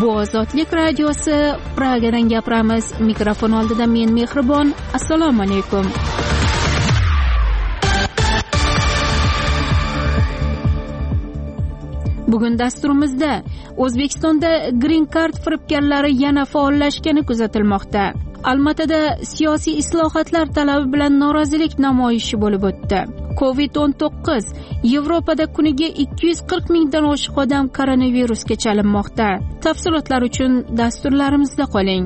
Bu Ozodlik radiosi, Pragadan gapiramiz. Mikrofon oldida men Mehribon. Assalomu alaykum. Bugun dasturimizda O'zbekistonda Green Card firibgarlari yana faollashgani kuzatilmoqda. Almatada siyosiy islohotlar talabi bilan norozilik namoyishi bo'lib o'tdi. COVID-19 Yevropada kuniga 240 mingdan oshiq odam koronavirusga chalinmoqda. Tafsilotlar uchun dasturlarimizda qoling.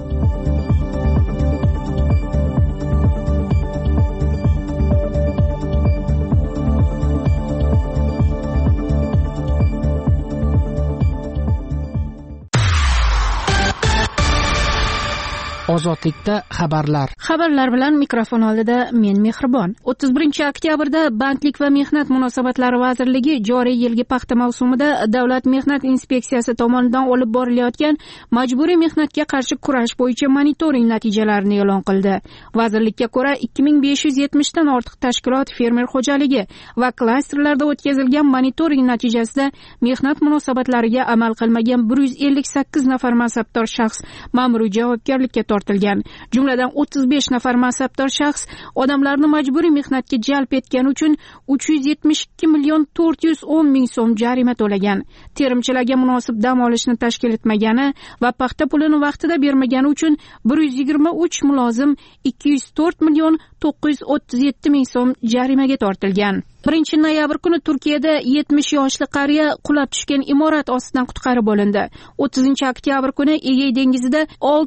Ozodlikda xabarlar bilan mikrofon oldida men Mehribon. 31-oktyabrda Bandlik va mehnat munosabatlari vazirligi joriy yilgi paxta mavsumida Davlat mehnat inspeksiyasi tomonidan olib borilayotgan majburiy mehnatga qarshi kurash bo'yicha monitoring natijalarini e'lon qildi. Vazirlikka ko'ra 2570 dan ortiq tashkilot, fermer xo'jaligi va klasterlarda o'tkazilgan monitoring natijasida mehnat munosabatlariga amal qilmagan 158 nafar mansabdor shaxs ma'muriy javobgarlikka tortilgan. Jumladan 35 nafar mansabdor shaxs odamlarni majburiy mehnatga jalb etgani uchun 372 million 410 ming so'm jarima to'lagan. Terimchilarga munosib dam olishni tashkil etmagani va paxta pulini vaqtida bermagani uchun 123 mulozim 204 million 937 ming so'm jarimaga tortilgan. 1-noyabr kuni Turkiyada 70 yoshli qariya qulab tushgan imorat ostidan qutqarib olindi. 30-oktyabr kuni Egey dengizida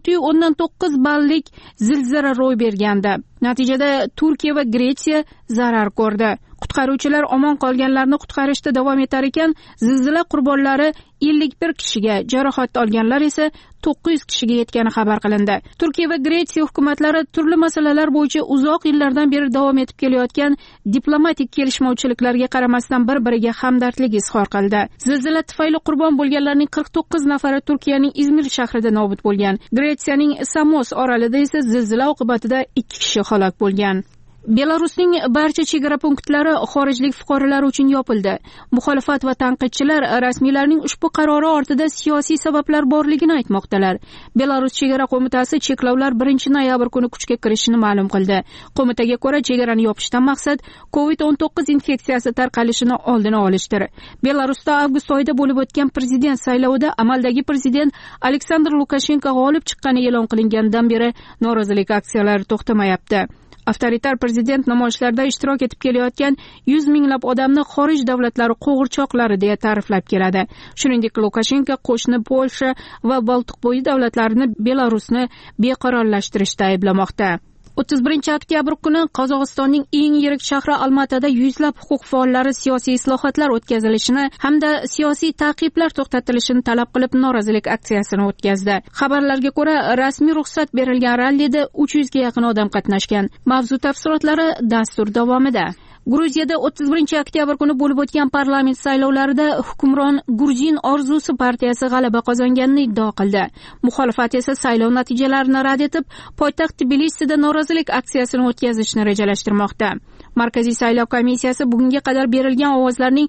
6.9 ballik zilzila ro'y bergandi. Natijada Turkiya va Gretsiya zarar ko'rdi. Qutqaruvchilar omon qolganlarni qutqarishda davom etar ekan, zilzila qurbonlari 51 kishiga, jarohat olganlar esa 900 kishiga yetgani xabar qilindi. Turkiya va Gretsiya hukumatlari turli masalalar bo'yicha uzoq yillardan beri davom etib kelayotgan diplomatik kelishmovchiliklarga qaramasdan bir-biriga hamdardlik izhor qildi. Zilzila tufayli qurbon bo'lganlarning 49 nafari Turkiyaning Izmir shahrida nobud bo'lgan. Gretsiyaning Samos orolida esa zilzila oqibatida 2 kishi halok bo'lgan. Belarusning barcha chegara punktlari xorijlik fuqarolar uchun yopildi. Muxolifat va tanqidchilar rasmiylarning ushbu qarori ortida siyosiy sabablar borligini aytmoqdalar. Belarus chegara qo'mitasi cheklovlar 1-noyabr kuni kuchga kirishini ma'lum qildi. Qo'mitaga ko'ra, chegarani yopishdan maqsad COVID-19 infeksiyasi tarqalishini oldini olishdir. Belarusda avgust oyida bo'lib o'tgan prezident saylovida amaldagi prezident Aleksandr Lukashenko g'olib chiqqani e'lon qilingandan beri norozilik aksiyalari to'xtamayapti. Avtoritar prezident namoyishlarda ishtirok etib kelayotgan 100 minglab odamni xorij davlatlari qo'g'irchoqlari deya ta'riflab keladi. Shuningdek, Lukashenko qo'shni Polsha va Boltiqbo'yi davlatlarini Belarusni beqarorlashtirishda ayblamoqda. 31-oktyabr kuni Qozog'istonning eng yirik shahri Almatada yuzlab huquq faollari siyosiy islohotlar o'tkazilishini hamda siyosiy ta'qiblar to'xtatilishini talab qilib norozilik aksiyasini o'tkazdi. Xabarlarga ko'ra, rasmiy ruxsat berilgan rallida 300 ga yaqin odam qatnashgan. Mavzu tafsilotlari dastur davomida. Gruziyada 31-oktyabr kuni bo'lib o'tgan parlament saylovlarida hukmron Gruzin orzusi partiyasi g'alaba qozonganini iddao qildi. Muxolifat esa saylov natijalarini rad etib, poytaxt Tbilisida norozilik aksiyasini o'tkazishni rejalashtirmoqda. Markaziy saylov komissiyasi bugunga qadar berilgan ovozlarning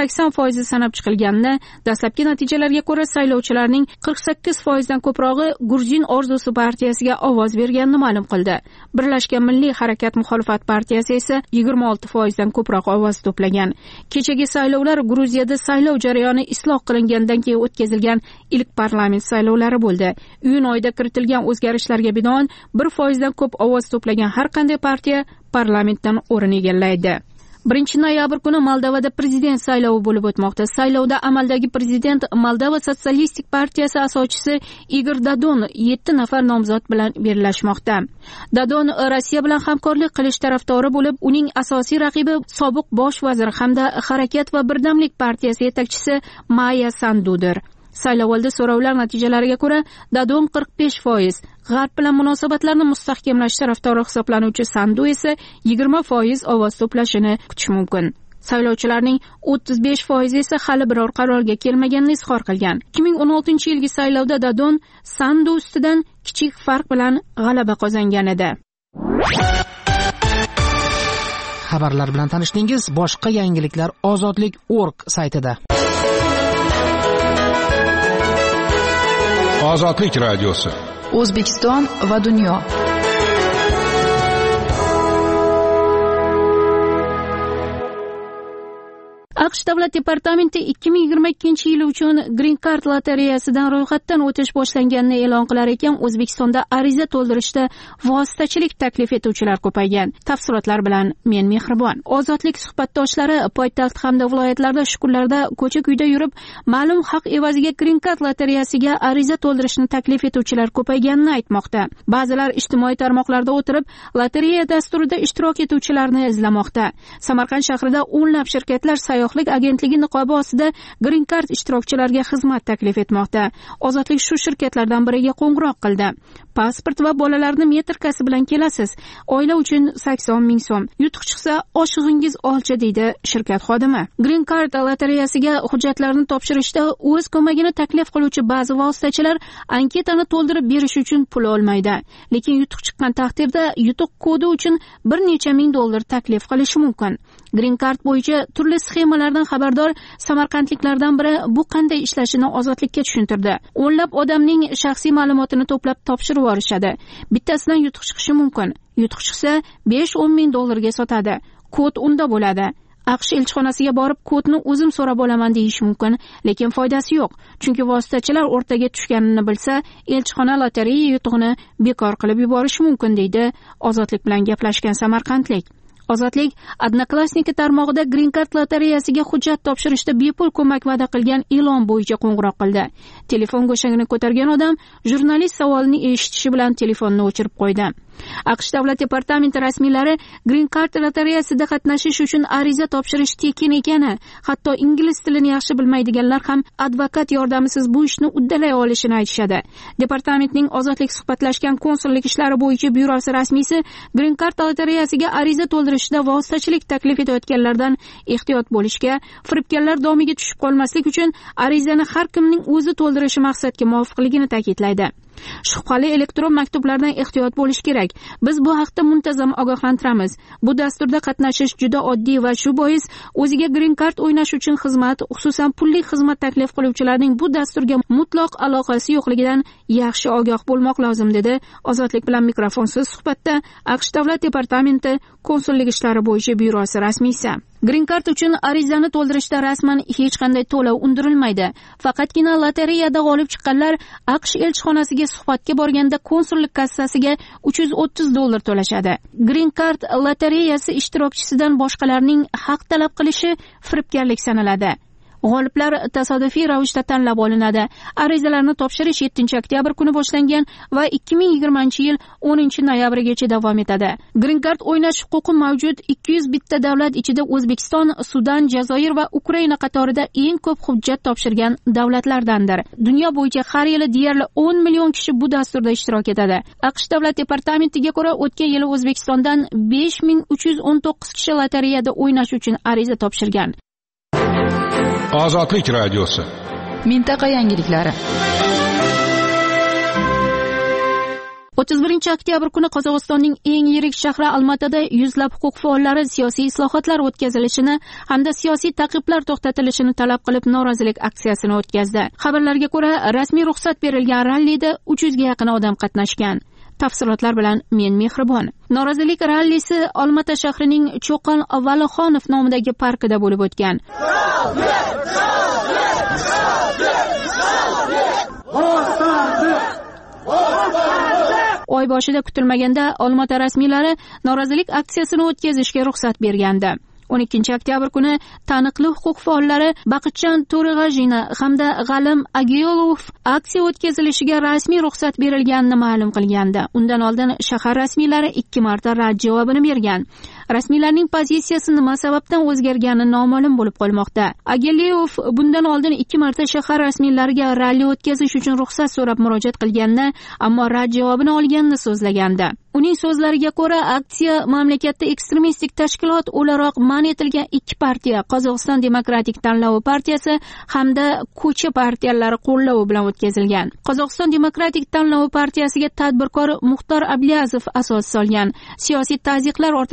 80% sanab chiqilganini, dastlabki natijalarga ko'ra saylovchilarning 48% dan ko'prog'i Gruzin orzusi partiyasiga ovoz berganini ma'lum qildi. Birlashgan Milliy harakat muxolifat partiyasi esa 26% dan ko'proq ovoz to'plagan. Kechagi saylovlar Gruziyada saylov jarayoni isloh qilingandan keyin o'tkazilgan ilk parlament saylovlari bo'ldi. Iyun oyida kiritilgan o'zgarishlarga binoan 1% dan ko'p ovoz to'plagan har qanday partiya parlamentdan o'rin egallaydi. 1-noyabr kuni Moldovada prezident saylovi bo'lib o'tmoqda. Saylovda amaldagi prezident Moldova sotsialistik partiyasi asoschisi Igor Dodon 7 nafar nomzod bilan bellashmoqda. Dodon Rossiya bilan hamkorlik qilish tarafdori bo'lib, uning asosiy raqibi sobiq bosh vazir hamda Harakat va birdamlik partiyasi yetakchisi Maya Sandudir. Saylovoldi so'rovlar natijalariga ko'ra, Dodon 45%, G'arb bilan munosabatlarni mustahkamlash tarafdori hisoblanuvchi Sandu esa 20% ovoz to'plashini kutish mumkin. Saylovchilarning 35% esa hali biror qarorga kelmaganini izhor qilgan. 2016-yilgi saylovda Dodon Sandu ustidan kichik farq bilan g'alaba qozongan edi. Xabarlar bilan tanishdingiz. Boshqa yangiliklar ozodlik.org saytida. Ozodlik radiosi. O'zbekiston va dunyo. AQSh davlat departamenti 2022-yil uchun Green Card lotereyasidan ro'yxatdan o'tish boshlanganini e'lon qilar ekan, O'zbekistonda ariza to'ldirishda vositachilik taklif etuvchilar ko'paygan. Tafsilotlar bilan men Mehribon. Ozodlik suhbatdoshlari poytaxt hamda viloyatlarda shu kunlarda ko'cha-kuyda yurib, ma'lum haq evaziga Green Card lotereyasiga ariza to'ldirishni taklif etuvchilar ko'payganini aytmoqda. Ba'zilar ijtimoiy tarmoqlarda o'tirib, lotereya dasturida ishtirok etuvchilarni izlamoqda. Samarqand shahrida o'nlab shirkatlar sayyohlik agentligi niqobi ostida Green Card ishtirokchilariga xizmat taklif etmoqda. Ozodlik shu shirkatlardan biriga qo'ng'iroq qildi. Pasport va bolalarni metrkasi bilan kelasiz. Oila uchun 80 ming so'm. Yutuq chiqsa oshig'ingiz olcha, deydi shirkat xodimi. Green Card lotereyasiga hujjatlarni topshirishda o'z ko'magini taklif qiluvchi ba'zi vositachilar anketani to'ldirib berish uchun pul olmaydi. Lekin yutuq chiqqan taqdirda yutuq kodi uchun bir necha ming dollar taklif qilishi mumkin. Green Card bo'yicha turli sxemalardan xabardor samarqandliklardan biri bu qanday ishlashini Ozodlikka tushuntirdi. O'nlab odamning shaxsiy ma'lumotini to'plab topshirib yuborishadi. Bittasidan yutuq chiqishi mumkin. Yutuq chiqsa 5-10 ming dollarga sotadi. Kod unda bo'ladi. AQSh elchixonasiga borib kodni o'zim so'rab olaman deyish mumkin, lekin foydasi yo'q. Chunki vositachilar o'rtaga tushganini bilsa, elchixona lotereya yutug'ini bekor qilib yuborishi mumkin, deydi Ozodlik bilan gaplashgan samarqandlik. Ozodlik Odnoklassniki tarmog'ida Green Card lotereyasiga hujjat topshirishda bepul ko'mak va'da qilgan e'lon bo'yicha qo'ng'iroq qildi. Telefon go'shagini ko'targan odam jurnalist savolini eshitishi bilan telefonni o'chirib qo'ydi. AQSh davlat departamenti rasmiylari Green Card lotereyasida qatnashish uchun ariza topshirish tekin ekani, hatto ingliz tilini yaxshi bilmaydiganlar ham advokat yordamisiz bu ishni uddalay olishini aytishadi. Departamentning Ozodlik suhbatlashgan konsullik ishlari bo'yicha byurosi rasmiysi Green Card lotereyasiga ariza to'ldirishda vositachilik taklif etayotganlardan ehtiyot bo'lishga, firibgarlar domiga tushib qolmaslik uchun arizani har kimning o'zi to'ldirishi maqsadga muvofiqligini ta'kidlaydi. Shubhali elektron maktublardan ehtiyot bo'lish kerak. Biz bu haqda muntazam ogohlantiramiz. Bu dasturda qatnashish juda oddiy va shu bois o'ziga Green Card o'ynash uchun xizmat, xususan pulli xizmat taklif qiluvchilarning bu dasturga mutlaq aloqasi yo'qligidan yaxshi ogoh bo'lmoq lozim, dedi Ozodlik bilan mikrofonsiz suhbatda AQSh davlat departamenti konsullik ishlari bo'yicha byurosi rasmiysi. Green Card uchun arizani to'ldirishda rasman hech qanday to'lov undirilmaydi. Faqatgina lotereyada g'olib chiqqanlar AQSh elchixonasiga suhbatga borganda konsullik kassasiga 330 dollar to'lashadi. Green Card lotereyasi ishtirokchisidan boshqalarning haq talab qilishi firibgarlik sanaladi. G'oliblar tasodifiy ravishda tanlab olinadi. Arizalarni topshirish 7-oktyabr kuni boshlangan va 2020-yil 10-noyabrgacha davom etadi. Green Card o'ynash huquqi mavjud 200 bitta davlat ichida O'zbekiston, Sudan, Jazoir va Ukraina qatorida eng ko'p hujjat topshirgan davlatlardandir. Dunyo bo'yicha har yili deyarli 10 million kishi bu dasturda ishtirok etadi. AQSh davlat departamentiga ko'ra, o'tgan yili O'zbekistondan 5319 kishi lotereyada o'ynash uchun ariza topshirgan. Ozodlik radiosi. Mintaqa yangiliklari. 31-oktyabr kuni Qozog'istonning eng yirik shahri Almatada yuzlab huquq faollari siyosiy islohotlar o'tkazilishini hamda siyosiy ta'qiblar to'xtatilishini talab qilib norozilik aksiyasini o'tkazdi. Xabarlarga ko'ra, rasmiy ruxsat berilgan rallida 300 ga yaqin odam qatnashgan. Tafsilotlar bilan men Mehribon. Norozilik rallisi Olmata shahrining Cho'qon Valixonov nomidagi parkida bo'lib o'tgan. Oy boshida kutilmaganda Olmata rasmiylari norozilik aksiyasini o'tkazishga ruxsat bergandi. 12-oktyabr kuni taniqli huquq faollari Baqitchan To'rig'ajina hamda G'alim Agiyolov aksiya o'tkazilishiga rasmiy ruxsat berilganini ma'lum qilgandi. Undan oldin shahar rasmiylari 2 marta rad javobini bergan. Rasmiylarning pozitsiyasi nima sababdan o'zgargani noma'lum bo'lib qolmoqda. Agiyolov bundan oldin 2 marta shahar rasmiylariga ralli o'tkazish uchun ruxsat so'rab murojaat qilganini, ammo rad javobini olganini so'zlagandi. Uning so'zlariga ko'ra, aksiya mamlakatda ekstremistik tashkilot o'laroq man etilgan 2 partiya, Qozog'iston Demokratik tanlovi partiyasi hamda ko'cha partiyalari qo'llavi bilan o'tkazilgan. Qozog'iston Demokratik tanlovi partiyasiga tadbirkor Muxtor Abliyazov asos solgan. Siyosiy tazyiqlar ortidan mamlakat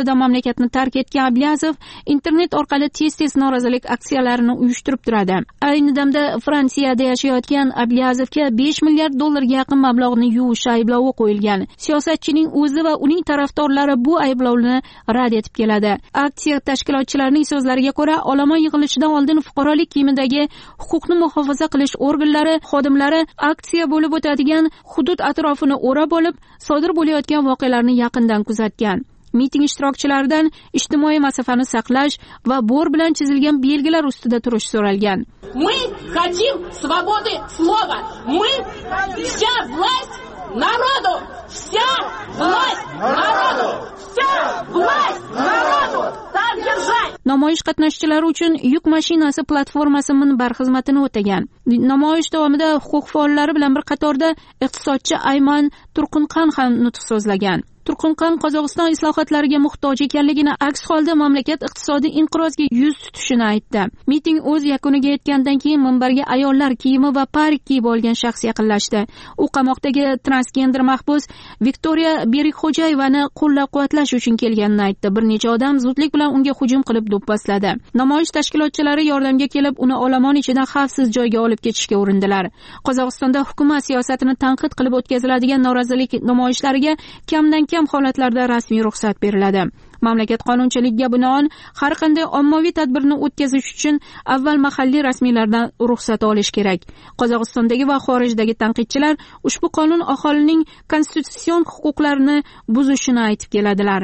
mamlakatni tark etgan Abyazov internet orqali tez norozilik aksiyalarini uyushtirib turadi. Ayni damda Fransiyada yashayotgan Abyazovga 5 milliard dollarga yaqin mablag'ni yuvish ayblovi qo'yilgan. Siyosatchining o'zi va uning tarafdorlari bu ayblovni rad etib keladi. Aksiya tashkilotchilarining so'zlariga ko'ra, olomon yig'ilishidan oldin fuqarolik kiyimidagi huquqni muhofaza qilish organlari xodimlari aksiya bo'lib o'tadigan hudud atrofini o'rab olib, sodir bo'layotgan voqealarni yaqindan kuzatgan. Miting ishtirokchilaridan ijtimoiy masofani saqlash va bor bilan chizilgan belgilar ustida turish so'ralgan. Мы хотим свободы слова. Мы вся власть народу. Вся власть народу. Вся власть народу. Так держать. Namoyish qatnashchilari uchun yuk mashinasi platformasi minbar xizmatini o'tagan. Namoyish davomida huquq faollari bilan bir qatorda iqtisodchi Ayman Turqunqan ham nutq so'zlagan. Turqunqan Qozog'iston islohotlariga muhtoj ekanligini, aks holda mamlakat iqtisodiy inqirozga yuz tutishini aytdi. Miting o'z yakuniga yetgandan keyin minbarga ayollar kiyimi va parik kiyib olgan shaxs yaqinlashdi. U qamoqdagi transgender mahbus Viktoriya Berikxo'jayevani qo'llab-quvvatlash uchun kelganini aytdi. Bir necha odam zudlik bilan unga hujum qilib do'pposladi. Namoyish tashkilotchilari yordamga kelib, uni olomon ichidan xavfsiz joyga olib ketishga urindilar. Qozog'istonda hukumat siyosatini tanqid qilib o'tkaziladigan norozilik namoyishlariga kamdan kam holatlarda rasmiy ruxsat beriladi. Mamlakat qonunchiligiga binoan har qanday ommaviy tadbirni o'tkazish uchun avval mahalliy rasmiylardan ruxsat olish kerak. Qozog'istondagi va xorijdagi tanqidchilar ushbu qonun aholining konstitutsion huquqlarini buzishini aytib keladilar.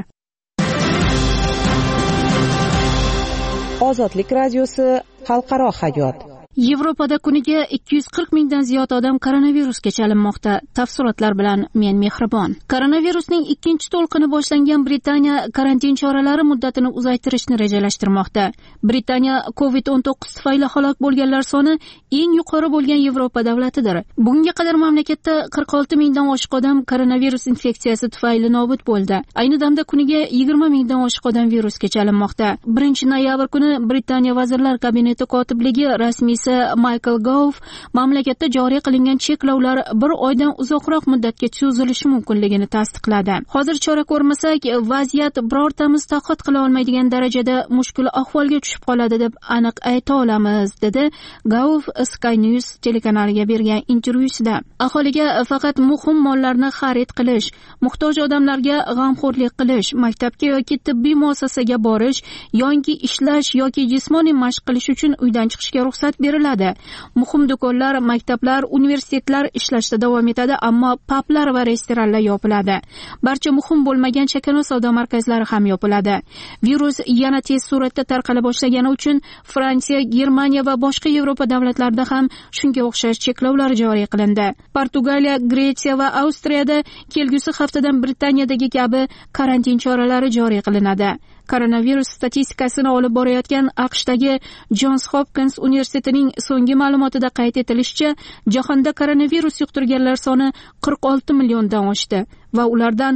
Ozodlik radiosi xalqaro hayot. Yevropada kuniga 240 mingdan ziyod odam koronavirusga chalinmoqda. Tafsilotlar bilan men Mehribon. Koronavirusning ikkinchi to'lqini boshlangan Britaniya karantin choralari muddatini uzaytirishni rejalashtirmoqda. Britaniya COVID-19 tufayli halok bo'lganlar soni eng yuqori bo'lgan Yevropa davlatidir. Bunga qadar mamlakatda 46 mingdan oshiq odam koronavirus infeksiyasi tufayli nobud bo'ldi. Ayni damda kuniga 20 mingdan oshiq odam virusga chalinmoqda. 1-noyabr kuni Britaniya vazirlar kabineti kotibligi rasmiy Michael Gove mamlakatda joriy qilingan cheklovlar bir oydan uzoqroq muddatga cho'zilishi mumkinligini tasdiqladi. Hozir chora ko'rmasak, vaziyat birortamiz toqat qila olmaydigan darajada mushkul ahvolga tushib qoladi deb aniq ayta olamiz, dedi Gove Sky News telekanaliga bergan intervyusida. Aholiga faqat muhim mollarni xarid qilish, muhtoj odamlarga g'amxo'rlik qilish, maktabga yoki tibbiy muassasaga borish, yoki ishlash yoki jismoniy mashq qilish uchun uydan chiqishga ruxsat beriladi. Muhim do'konlar, maktablar, universitetlar ishlashda davom etadi, ammo publar va restoranlar yopiladi. Barcha muhim bo'lmagan chakana savdo markazlari ham yopiladi. Virus yana tez suratda tarqala boshlagani uchun Fransiya, Germaniya va boshqa Yevropa davlatlarida ham shunga o'xshash cheklovlar joriy qilindi. Portugaliya, Gretsiya va Avstriyada kelgusi haftadan Britaniyadagi kabi karantin choralari joriy qilinadi. Koronavirus statistikasini olib borayotgan AQShdagi Johns Hopkins universitetining so'nggi ma'lumotida qayd etilishicha, jahonda koronavirus yuqtirganlar soni 46 milliondan oshdi va ulardan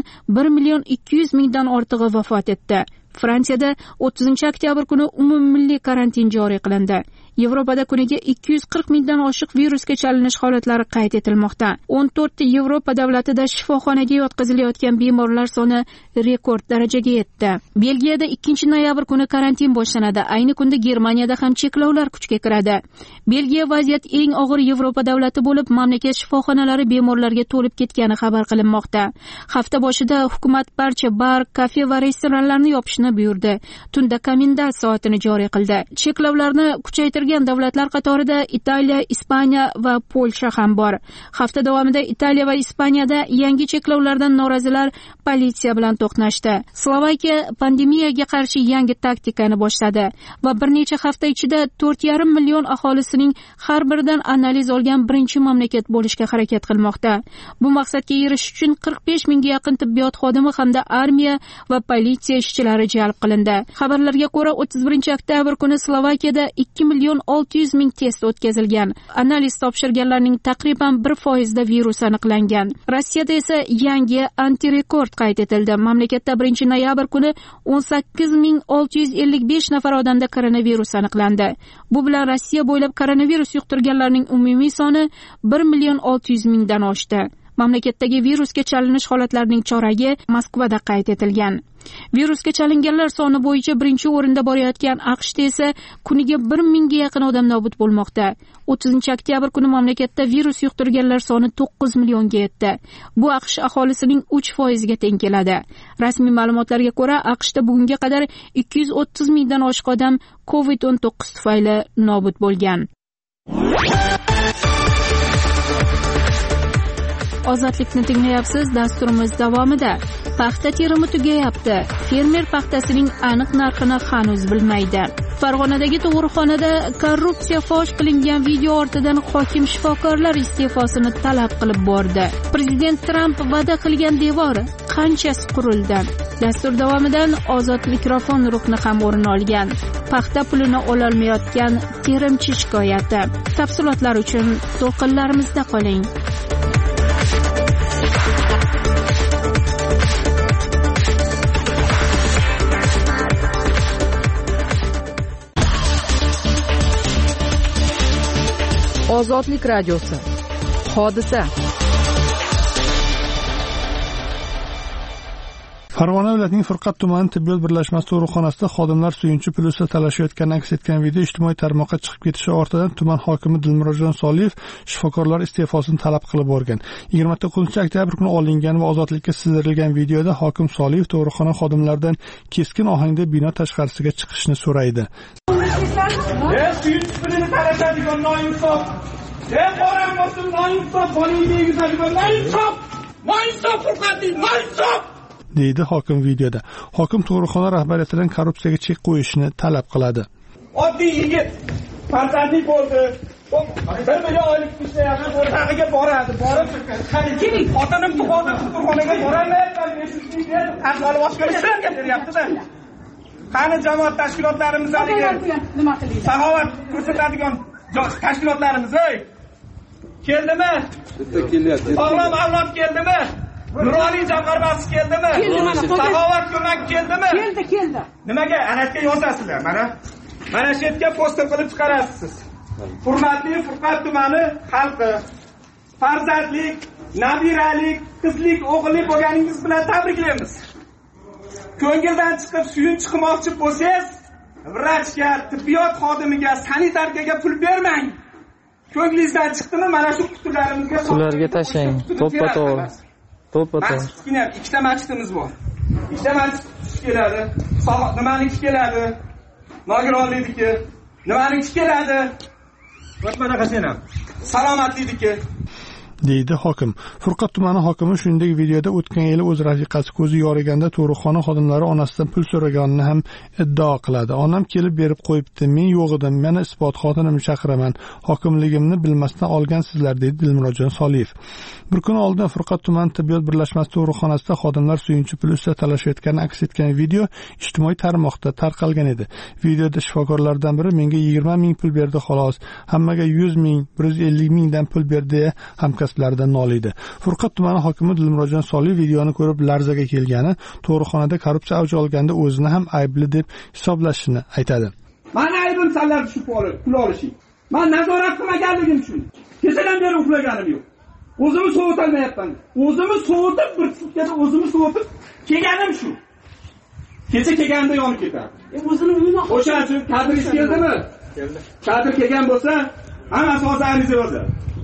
1,200,000 ortig'i vafot etdi. Fransiyada 30-oktyabr kuni umummilliy karantin joriy qilindi. Yevropada kuniga 240 mingdan oshiq virusga chalinish holatlari qayd etilmoqda. 14 Yevropa davlatida shifoxonaga yotqizilayotgan bemorlar soni rekord darajaga yetdi. Belgiyada 2-noyabr kuni karantin boshlanadi. Ayni kunda Germaniyada ham cheklovlar kuchga kiradi. Belgiya vaziyat eng og'ir Yevropa davlati bo'lib, mamlakat shifoxonalari bemorlarga to'lib ketgani xabar qilinmoqda. Hafta boshida hukumat barcha bar, kafe va restoranlarni yopishni buyurdi. Tunda komendant soatini joriy qildi. Cheklovlarni kuchaytirgan davlatlar qatorida Italiya, Ispaniya va Polsha ham bor. Hafta davomida Italiya va Ispaniyada yangi cheklovlardan norozilar politsiya bilan to'qnashdi. Slovakiya pandemiyaga qarshi yangi taktikani boshladi va bir necha hafta ichida 4,5 million aholisining har biridan analiz olgan birinchi mamlakat bo'lishga harakat qilmoqda. Bu maqsadga erishish uchun 45 mingga yaqin tibbiyot xodimi hamda armiya va politsiya ishchilari jalb qilindi. Xabarlarga ko'ra 31-oktyabr kuni Slovakiyada 2,600,000 test o'tkazilgan. Analiz topshirganlarning taqriban 1% da virus aniqlangan. Rossiyada esa yangi antirekord qayd etildi. Mamlakatda 1-noyabr kuni 18,655 nafar odamda koronavirus aniqlandi. Bu bilan Rossiya bo'ylab koronavirus yuqtirganlarning umumiy soni 1,600,000 dan oshdi. Mamlakatdagi virusga chalinish holatlarining choragi Moskvada qayd etilgan. Virusga chalinganlar soni bo'yicha birinchi o'rinda borayotgan AQShda esa kuniga 1000 ga yaqin odam nobud bo'lmoqda. 30-oktyabr kuni mamlakatda virus yuqtirganlar soni 9 millionga yetdi. Bu AQSh aholisining 3% ga teng keladi. Rasmiy ma'lumotlarga ko'ra, AQShda bugunga qadar 230 mingdan oshiq odam COVID-19 tufayli nobud bo'lgan. Ozodlikni tinglayapsiz. Dasturimiz davomida paxta terimi tugayapti. Fermer paxtasining aniq narxini hanuz bilmaydi. Farg'onadagi tug'ruqxonada korrupsiya fosh qilingan video ortidan hokim shifokorlar iste'fosini talab qilib bordi. Prezident Tramp va'da qilgan devor qanchasi qurildi? Dastur davomidan ozod mikrofon ruhni ham o'rin olgan. Paxta pulini ololmayotgan terimchi shikoyati. Tafsilotlar uchun to'lqinlarimizda qoling. Ozodlik radiosi. Hodisa. Farg'ona viloyatining Furqat tumani tibbiyot birlashmasi tug'ruqxonasida xodimlar suyunchi pul ustida talashayotgani aks etgan video ijtimoiy tarmoqqa chiqib ketishi ortidan tuman hokimi Dilmurodjon Soliyev shifokorlar iste'fosini talab qilib borgan. 29-oktyabr kuni olingan va ozodlikka sizdirilgan videoda hokim Soliyev tug'ruqxona xodimlaridan keskin ohangda bino tashqarisiga chiqishni so'raydi. Suyunchi pulini talashadigan noinsof. Qo'ram bo'lsin noinsof, bolangni egizadigan noinsof. Noinsof Furqatning noinsof. deydi hokim videoda. Hokim tug'ruqxona rahbariyatidan korrupsiyaga chek qo'yishni talab qiladi. Oddiy yigit farzandli bo'ldi. 1 million oylik ishlayapti, o'rtag'iga boradi. Borib, keling, xotinim tug'ruqxonaga boraman, ahvoli boshqa ishlarga beryapti-da. Qani jamoat tashkilotlarimiz nima qilaydi? Saxovat ko'rsatadigan tashkilotlarimiz keldimi? Kelyapti. Sog'lom avlod keldimi? Nuroniy jamg'armasi keldimi? Saxovat ko'mak keldimi? Keldi. Nimaga alatga yozasizlar? Mana shu yerga poster qilib chiqarasiz. Hurmatli Furqat tumani xalqi, farzandlik, nabiralik, qizlik, o'g'illik bo'lganingiz bilan tabriklaymiz. Ko'ngildan chiqib suyunchi qilmoqchi bo'lsangiz, vrachga, tibbiyot xodimiga, sanitarkaga pul bermang. Ko'nglingizdan chiqdimi, mana shu qutularimizga ularga tashlang. To'ppa-to'g'ri. To'ppa-to'g'ri. Ikkita masjidimiz bor. Ikkita masjid keladi. Nimaniki keladi? Nogironlikniki. Nimaniki keladi? Mana qashin ham. Salomatlikniki. deydi hokim. Furqat tumani hokimi shuningdek videoda o'tgan yili o'z rafiqasi ko'zi yoriganda tug'ruqxona xodimlari onasidan pul so'raganini ham iddao qiladi. Onam kelib berib qo'yibdi, men yo'q edim, meni isbot xotinimni chaqiraman, hokimligimni bilmasdan olgansizlar, deydi Dilmurodjon Soliyev. Bir kun oldin Furqat tumani tibbiyot birlashmasi tug'ruqxonasida xodimlar suyunchi pul ustida talashayotgani aks etgan video ijtimoiy tarmoqda tarqalgan edi. Videoda shifokorlardan biri menga 20 ming pul berdi xolos, hammaga 100 ming, 150 mingdan pul berdi hamkasblaridan noliydi. Furqat tumani hokimi Dilmurodjon Soliyev videoni ko'rib larzaga kelgani, tug'ruqxonada korrupsiya avj olganda o'zini ham aybli deb hisoblashini aytadi. Mana aybim sanlar shu pul olishing. Men nazorat qilmaganligim uchun kechadan beri uxlaganim yo'q. O'zimni sovutolmayapman. O'zimni sovutib, bir sutkada o'zimni sovutib kelganim shu. Kecha kelganda yonib ketadi. O'zini umuman o'shaning uchun kadringiz keldimi? Keldi. Kadr kelgan bo'lsa, hammasi hozir ariza yozadi.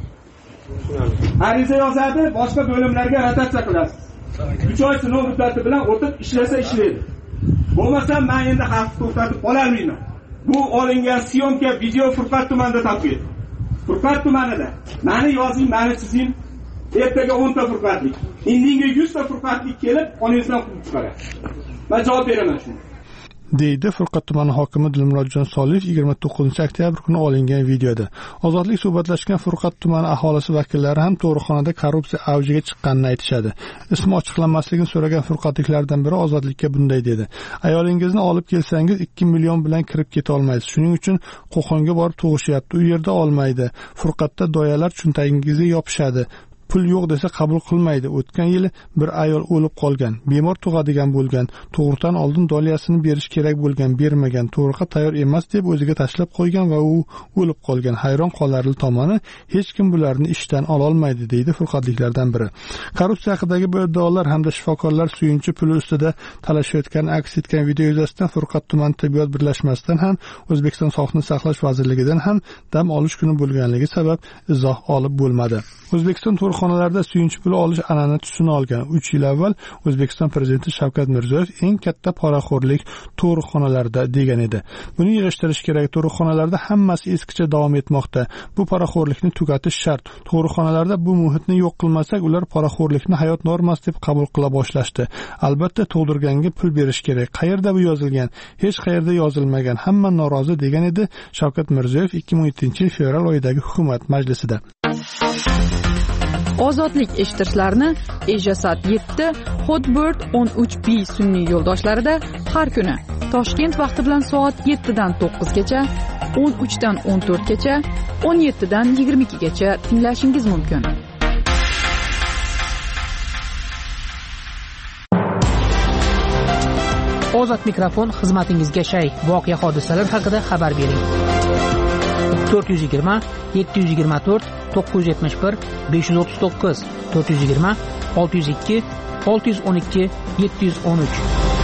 Ariza yozadi, boshqa bo'limlarga rotatsiya qilasiz. 3 oy sinov muddati bilan o'tib ishlasa ishlaydi. Bo'lmasa men endi xavf to'xtatib qolarmayman. Bu olingan syomka video Furqat tumanida topildi. Furqat tumanida. Meni yozing, meni chizing. Ertaga 10 ta Furqatlik. Indinga 100 ta Furqatlik kelib, qoningizdan qilib chiqaradi. Men javob beraman shunga. deydi Furqat tumani hokimi Dilmurodjon Soliyev 29-oktyabr kuni olingan videoda. Ozodlik suhbatlashgan Furqat tumani aholisi vakillari ham tug'ruqxonada korrupsiya avjiga chiqqanini aytishadi. Ismi ochiqlanmasligini so'ragan furqatliklardan biri Ozodlikka bunday dedi: "Ayolingizni olib kelsangiz 2 million bilan kirib keta olmaysiz. Shuning uchun Qo'qonga borib tug'ishyapti. U yerda olmaydi. Furqatda doyalar cho'ntagingizga yopishadi. pul yo'q desa qabul qilmaydi. O'tgan yili bir ayol o'lib qolgan, bemor tug'adigan bo'lgan, tug'ruqdan oldin doliyasini berish kerak bo'lgan, bermagan, tug'ruqqa tayyor emas deb o'ziga tashlab qo'ygan va u o'lib qolgan. Hayron qolarli tomoni, hech kim bularni ishdan ola olmaydi, deydi furqatliklardan biri. Korrupsiya haqidagi bu iddaolar hamda shifokorlar suyunchi puli ustida talashayotgani aks etgan video yuzasidan Furqat tuman tibbiyot birlashmasidan ham, O'zbekiston Sog'liqni saqlash vazirligidan ham dam olish kuni bo'lganligi sabab izoh olib bo'lmadi. O'zbekiston tug'ruqxonalarida suyunchi puli olish an'ana tusini olgan. 3 yil avval O'zbekiston prezidenti Shavkat Mirziyoyev eng katta poraxo'rlik tug'ruqxonalarida degan edi. Buni yig'ishtirish kerak. Tug'ruqxonalarda hammasi eskicha davom etmoqda. Bu poraxo'rlikni tugatish shart. Tug'ruqxonalarda bu muhitni yo'q qilmasak, ular poraxo'rlikni hayot normasi deb qabul qila boshlashdi. Albatta tug'dirganga pul berish kerak. Qayerda bu yozilgan? Hech qayerda yozilmagan. Hamma norozi degan edi Shavkat Mirziyoyev 2017-yil fevral oyidagi hukumat majlisida. Ozodlik eshitishlarini Ejasat 7, Hotbird 13B sun'iy yo'ldoshlarida har kuni Toshkent vaqti bilan soat 7 dan 9 gacha, 13 dan 14 gacha, 17 dan 22 gacha tinglashingiz mumkin. Ozod mikrofon xizmatingizga shay. Voqea hodisalar haqida xabar bering. 420 724 971 539 420 602 612 713.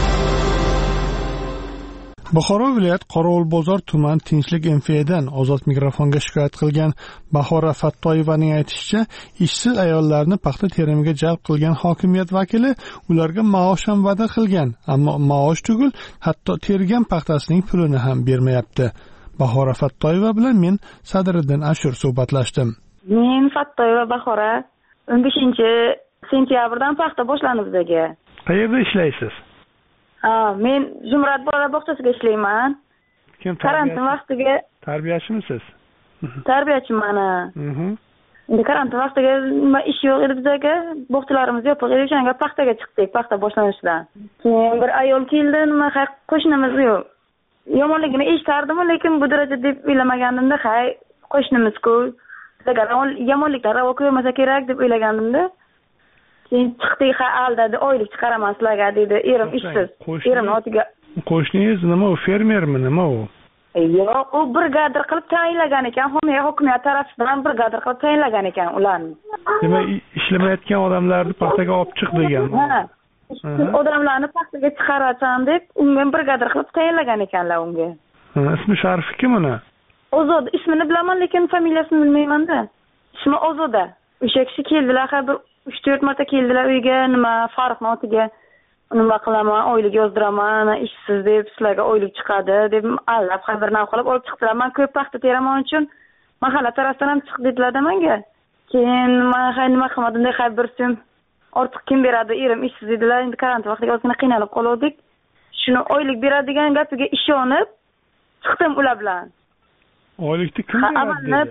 Buxoro viloyat Qorovulbozor tuman Tinchlik MFdan ozod mikrofonga shikoyat qilgan Bahora Fattoyevaning aytishicha, ishsiz ayollarni paxta terimiga jalb qilgan hokimiyat vakili ularga maosh ham va'da qilgan, ammo maosh tugul hatto tergan paxtasining pulini ham bermayapti. Bahora Fattoyeva bilan men Sadriddin Ashur suhbatlashdim. Men Fattoyeva Bahora, 15-sentyabrdan paxta boshlandi bizga. Qayerda ishlaysiz? Men Zumrad bola bog'chasida ishlayman. Karantin vaqtiga tarbiyachimisiz? Tarbiyachiman. Endi karantin vaqtiga nima ish yo'q edi bizga, bog'chalarimiz yopiq edi, o'shanga paxtaga chiqdik, paxta boshlanishidan. Keyin bir ayol keldi, nima qo'shnimiz yo'q. Yomonligini eshitardim, lekin bu daraja deb o'ylamagandimda, qo'shnimiz-ku, sizlarga yomonliklar ravo ko'rmasa kerak deb o'ylagandim-da. Keyin chiqdik, aldadi, oylik chiqaraman sizlarga dedi, erim ishsiz. Erimning otiga. Qo'shningiz nima, u fermermi, nima u? Yo'q, u brigadir qilib tayinlagan ekan, hukumat tarafidan brigadir qilib tayinlagan ekan ularni. Demak, ishlamayotgan odamlarni paxtaga olib chiq degan. Odamlarni paxtaga chiqarasan deb unga brigadir qilib tayinlagan ekanlar unga. Ismi sharifi kim uni? Ozod, ismini bilaman, lekin familiyasini bilmayman-da. Ismi Ozoda. O'sha kishi keldilar, bir 3-4 marta keldilar uyga, nima Farruxning otiga. Nima qilaman, oylik yozdiraman, ishsiz deb, sizlarga oylik chiqadi deb allab xabarni qilib olib chiqdilar. Men ko'p paxta teraman uchun mahalla tarafidan ham chiq dedilar menga. Keyin men nima qilmadim, bir so'm ortiq kim beradi, erim ishsiz dedilar. Endi karantin vaqtiga ozgina qiynalib qoldik. Shuni oylik beradigan gapiga ishonib chiqdim ular bilan. Oylikni kim beradi?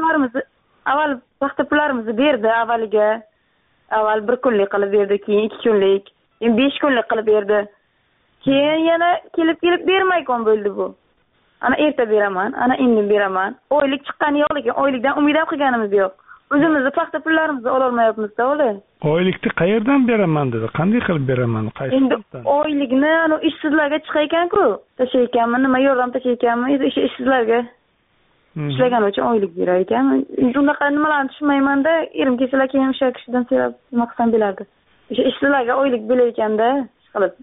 Avval paxta pullarimizni berdi avvaliga. Avval 1 kunlik qilib berdi, keyin 2 kunlik, keyin 5 kunlik qilib berdi. Keyin yana kelib bermaykon bo'ldi bu. Ana erta beraman, ana endi beraman. Oylik chiqqani yo'q, lekin oylikdan umid ham qilganimiz yo'q. O'zimizni paxta pullarimizni ola olmayapmiz-da, o'li. Oylikni qayerdan beraman dedi? Qanday qilib beraman? Qaysi tarafdan? Endi oylikni ishsizlarga chiqaykan-ku, tashaykanmi, nima yordam tashaykanmi, ishsizlarga ishlagan uchun oylik berar ekan. Unaqa nimalarni tushunmayman-da, erim kelsalar keyin o'sha kishidan so'rab nima qilsam bilardi. O'sha ishsizlarga oylik berar ekanda, qilib.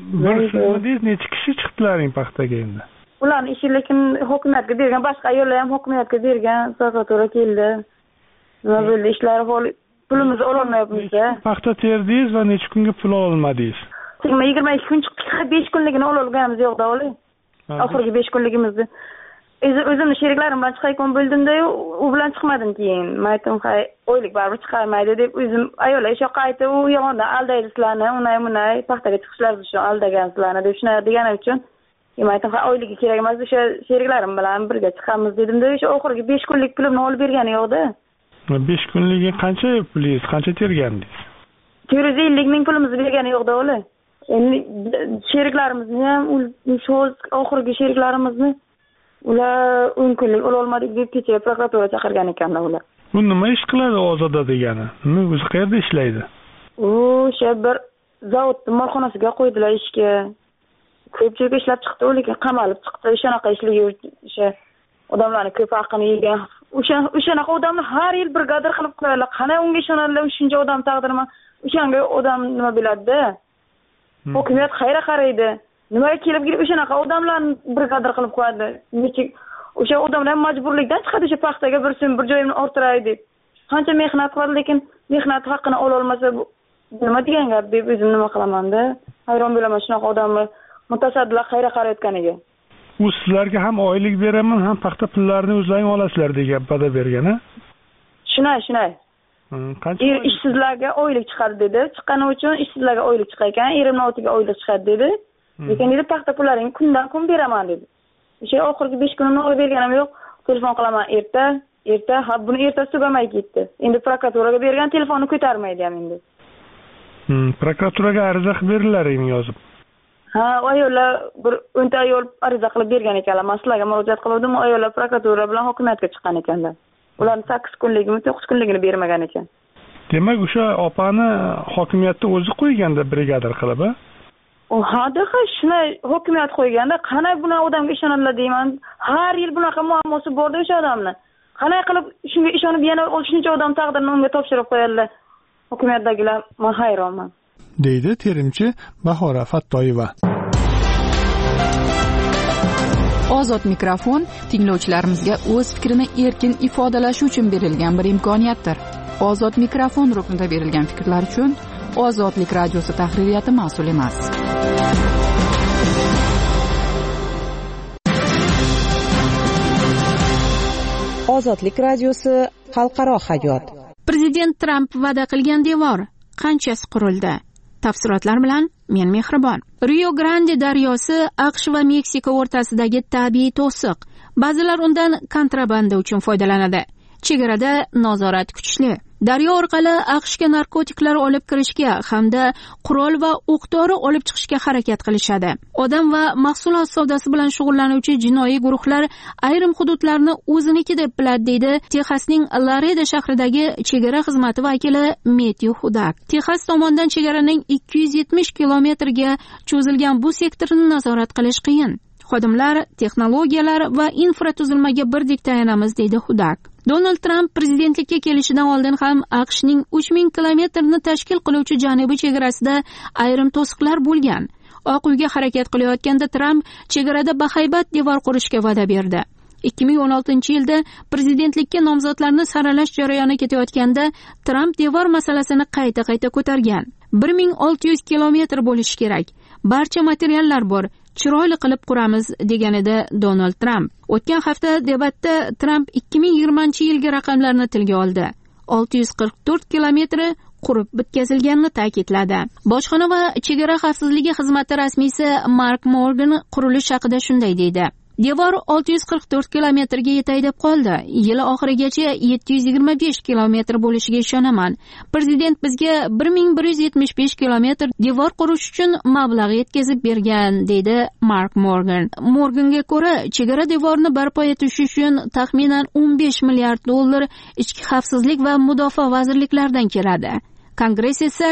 Necha kishi chiqdilaring paxtaga endi? Ularni ishi lekin hukumatga bergan, boshqa ayollar ham hukumatga bergan, prokuratura keldi. Nima bo'ldi, ishlar pulimizni ola olmayapmiz-da. Paxta terdingiz va necha kunga pul olmadingiz? 22 kun chiqdik, 5 kunligini ola olganimiz yo'q-da, o'li. Oxirgi 5 kunligimizni o'zimni sheriklarim bilan chiqayotgan bo'ldimda, u bilan chiqmadim keyin. Men aytdim, oylik baribir chiqarmaydi deb o'zim ayollar o'sha yoqqa aytib, u yomondan aldaydi sizlarni, unay paxtaga chiqishlar uchun aldagan sizlarni deb shuna deganim uchun, men aytdim, oyligi kerak emas, o'sha sheriklarim bilan birga chiqamiz dedim-da, o'sha oxirgi 5 kunlik pulimni olib bergani yo'q-da. 5 kunligi qancha pulingiz, qancha tergandingiz? 450 ming pulimizni bergani yo'q-da, o'li. Endi sheriklarimizni ham, shu oxirgi sheriklarimizni ular 10 kunlik ololmadik deb kecha prokuratura chaqirgan ekanlar ular. Bu nima ish qiladi Ozoda degani? Nima o'zi qayerda ishlaydi? O'sha bir zavodni molxonasiga qo'ydilar ishga. Ko'pchilik ishlab chiqdi, lekin qamalib chiqdi. O'shanaqa ishlarga o'sha odamlarni ko'p haqini yegan. O'shanaqa odamni har yil brigadir qilib qo'yadilar. Qanday unga ishonadilar? Shuncha odam taqdirman. O'shanga odam nima biladi-da? Hukumat qayerga qaraydi? Nimaga kelib o'shanaqa odamlarni brigadir qilib qo'yadi? Nechik o'sha odamlar majburlikdan chiqadi o'sha paxtaga bir joyimni orttiray deb. Qancha mehnat qiladi, lekin mehnat haqqini ola olmasa nima degan gap deb o'zim nima qilaman-da? Hayron bo'laman shunaqa odamlar mutasaddilar qayerga qarayotganiga. U sizlarga ham oylik beraman, ham paxta pullarini o'zlaring olasizlar degan va'da bergan-a? Shunay. Qancha ishsizlarga oylik chiqadi dedi. Chiqqani uchun ishsizlarga oylik chiqar ekan, erimning otiga oylik chiqadi dedi. Lekin dedi paxta pullaringni kundan kun beraman dedi. O'sha oxirgi 5 kunimni olib berganim yo'q. Telefon qilaman erta, ha buni ertasi tugamay ketdi. Endi prokuraturaga bergan telefonni ko'tarmaydi ham endi. Prokuraturaga ariza qilib berdilaringmi yozib? Ha, ayollar bir 10 ta ayol ariza qilib bergan ekanlar. Men sizlarga murojaat qildim, ayollar prokuratura bilan hokimiyatga chiqqan ekanlar. Ularning 8 kunligimi, 9 kunligini bermagan ekan. Demak, o'sha opani hokimiyatda o'zi qo'yganda brigadir qilib, a? Hadaqa shunday hokimiyat qo'yganda, qanday buna odamga ishonadilar deyman. Har yil bunaqa muammosi bor-da o'sha odamni. Qanday qilib shunga ishonib yana shuncha odam taqdirini unga topshirib qo'yadilar? Hokimiyatdagilar, men hayronman. Deydi terimchi Bahora Fattoyeva. Ozod mikrofon tinglovchilarimizga o'z fikrini erkin ifodalashi uchun berilgan bir imkoniyatdir. Ozod mikrofon ruknida berilgan fikrlar uchun Ozodlik radiosi tahririyati mas'ul emas. Ozodlik radiosi xalqaro hayot. Prezident Tramp va'da qilgan devor qanchasi qurildi? Tafsilotlar bilan men Mehribon. Rio Grande daryosi AQSh va Meksika o'rtasidagi tabiiy to'siq. Ba'zilar undan kontrabanda uchun foydalanadi. Chegarada nazorat kuchli. Daryo orqali AQShga narkotiklar olib kirishga hamda qurol va o'q-dori olib chiqishga harakat qilishadi. Odam va mahsulot savdosi bilan shug'ullanuvchi jinoiy guruhlar ayrim hududlarni o'ziniki deb biladi, deydi Texasning Laredo shahridagi chegara xizmati vakili Metyu Hudak. Texas tomonidan chegaraning 270 kilometrga cho'zilgan bu sektorni nazorat qilish qiyin. Xodimlar, texnologiyalar va infratuzilmaga birdek tayanamiz, deydi Hudak. Donald Tramp prezidentlikka kelishidan oldin ham AQShning 3000 kilometrni tashkil qiluvchi janubiy chegarasida ayrim to'siqlar bo'lgan. Oq uyga harakat qilayotganda Tramp chegarada bahaybat devor qurishga va'da berdi. 2016-yilda prezidentlikka nomzodlarni saralash jarayoni ketayotganda Tramp devor masalasini qayta ko'targan. 1600 kilometr bo'lishi kerak. Barcha materiallar bor. Chiroyli qilib quramiz degan edi Donald Tramp. O'tgan hafta debatda Tramp 2020-yilgi raqamlarni tilga oldi. 644 kilometri qurib bitkazilganini ta'kidladi. Bojxona va chegara xavfsizligi xizmati rasmiysi Mark Morgan qurilish haqida shunday deydi. Devor 644 kilometrga yetay deb qoldi. Yil oxirigacha 725 kilometr bo'lishiga ishonaman. Prezident bizga 1175 kilometr devor qurish uchun mablag' yetkazib bergan, deydi Mark Morgan. Morganga ko'ra, chegara devorni barpo etish uchun taxminan 15 milliard dollar ichki xavfsizlik va mudofaa vazirliklaridan keladi. Kongress esa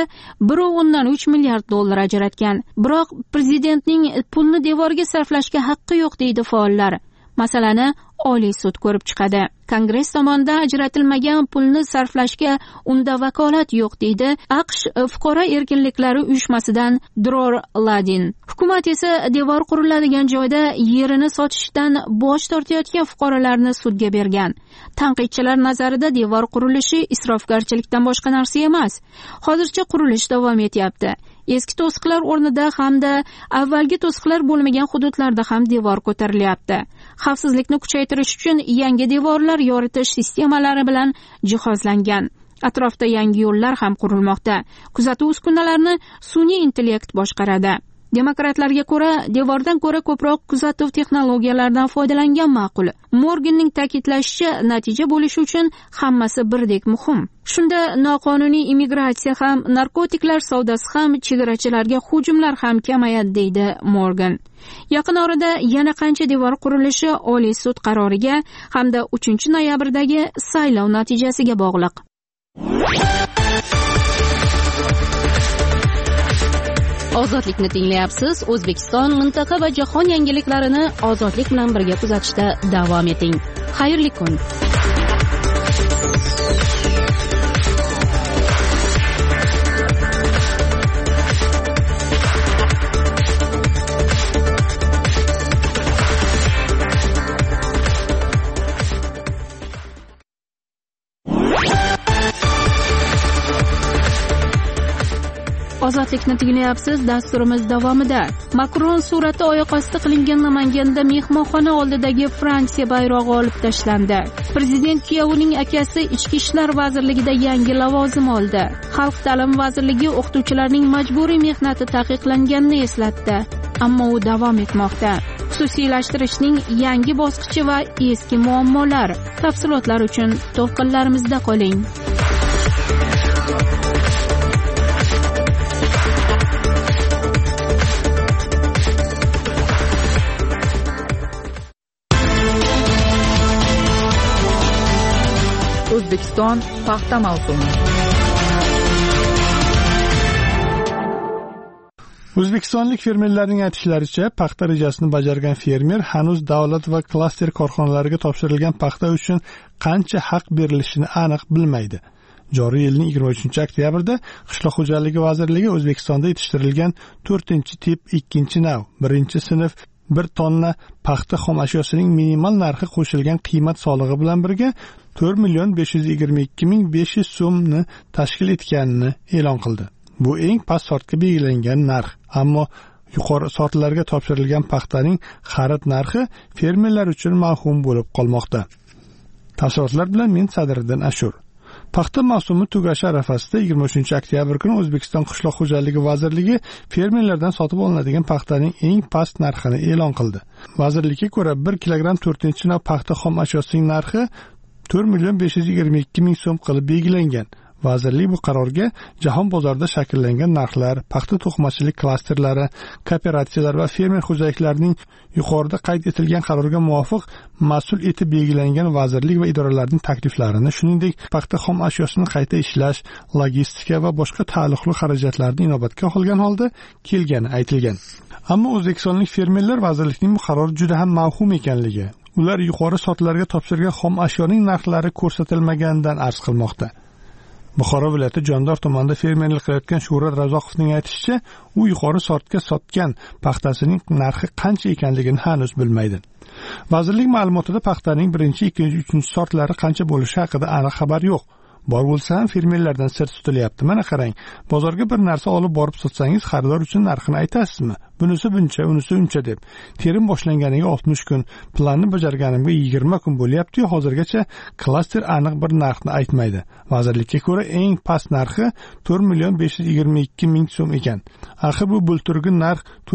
1.3 milliard dollar ajratgan. Biroq prezidentning pulni devorga sarflashga haqqi yo'q, deydi faollar. Masalani Oliy sud ko'rib chiqadi. Kongress tomonidan ajratilmagan pulni sarflashga unda vakolat yo'q, deydi AQSh fuqaro erkinliklari uyushmasidan Dror Ladin. Hukumat esa devor quriladigan joyda yerini sotishdan bosh tortayotgan fuqarolarni sudga bergan. Tanqidchilar nazarida devor qurilishi isrofgarchilikdan boshqa narsa emas. Hozircha qurilish davom etyapti. Eski to'siqlar o'rnida hamda avvalgi to'siqlar bo'lmagan hududlarda ham devor ko'tarilyapti. Xavfsizlikni kuchaytirish uchun yangi devorlar yoritish sistemalari bilan jihozlangan. Atrofda yangi yo'llar ham qurilmoqda. Kuzatuv uskunalarini sun'iy intellekt boshqaradi. Demokratlarga ko'ra, devordan ko'ra ko'proq kuzatuv texnologiyalaridan foydalangan ma'qul. Morganning ta'kidlashicha, natija bo'lishi uchun hammasi birdek muhim. Shunda noqonuniy immigratsiya ham, narkotiklar savdosi ham, chegarachilarga hujumlar ham kamayadi, deydi Morgan. Yaqin orada yana qancha devor qurilishi Oliy sud qaroriga hamda 3-noyabrdagi saylov natijasiga bog'liq. Ozodlikni tinglayapsiz. O'zbekiston, mintaqa va jahon yangiliklarini ozodlik bilan birga kuzatishda davom eting. Xayrli kun. Ozodlikni tinglayapsiz. Dasturimiz davomida Makron surati oyoq osti qilingan Namanganda mehmonxona oldidagi Fransiya bayrog'i olib tashlandi. Prezident kuyovining akasi Ichki ishlar vazirligida yangi lavozim oldi. Xalq ta'limi vazirligi o'qituvchilarning majburiy mehnati taqiqlanganini eslatdi, ammo u davom etmoqda. Xususiylashtirishning yangi bosqichi va eski muammolar. Tafsilotlar uchun to'lqinlarimizda qoling. O'zbekiston paxta mavsumi. O'zbekistonlik fermerlarning aytishlaricha, paxta rejasini bajargan fermer hanuz davlat va klaster korxonalariga topshirilgan paxta uchun qancha haq berilishini aniq bilmaydi. Joriy yilning 23-oktyabrda Qishloq xo'jaligi vazirligi O'zbekistonda yetishtirilgan 4-tip 2-nav 1-sinf 1 tonna paxta xom ashyosining minimal narxi qo'shilgan qiymat solig'i bilan birga 4,522,500 so'mni tashkil etganini e'lon qildi. Bu eng past sortga belgilangan narx, ammo yuqori sortlarga topshirilgan paxtaning xarid narxi fermerlar uchun mavhum bo'lib qolmoqda. Tafsilotlar bilan men Sadriddin Ashur. Paxta mavsumi tugashi arafasida 23-oktyabr kuni O'zbekiston Qishloq xo'jaligi vazirligi fermerlardan sotib olinadigan paxtaning eng past narxini e'lon qildi. Vazirlikka ko'ra 1 kilogramm 4-nav paxta xom ashyosining narxi 4,522,000 so'm qilib belgilangan. Vazirlik bu qarorga jahon bozorida shakllangan narxlar, paxta to'qimachilik klasterlari, kooperatsiyalar va fermer xo'jaliklarining yuqorida qayd etilgan qarorga muvofiq mas'ul etib belgilangan vazirlik va idoralarning takliflarini, shuningdek, paxta xom ashyosini qayta ishlash, logistika va boshqa taalluqli xarajatlarni inobatga olgan holda kelgani aytilgan. Ammo o'zbekistonlik fermerlar vazirlikning bu qarori juda ham mavhum ekanligi, ular yuqori sortlarga topshirgan xom ashyoning narxlari ko'rsatilmaganidan arz qilmoqda. Buxoro viloyati Jondor tumanida fermerlik qilayotgan Shuhrat Razoqovning aytishicha, u yuqori sortga sotgan paxtasining narxi qancha ekanligini hanuz bilmaydi. Vazirlik ma'lumotida paxtaning 1, 2, 3 sortlari qancha bo'lishi haqida aniq xabar yo'q. Bor bo'lsa ham fermerlardan sir tutilyapti. Mana qarang, bozorga bir narsa olib borib sotsangiz, xaridor uchun narxini aytasizmi? Bunisi buncha, unisi uncha deb. Terim boshlanganiga 60 kun, planni bajarganimga 20 kun bo'lyapti-yu, hozirgacha klaster aniq bir narxni aytmaydi. Vazirlikka ko'ra eng past narxi 4,522,000 so'm ekan. Axir bu bulturgi narx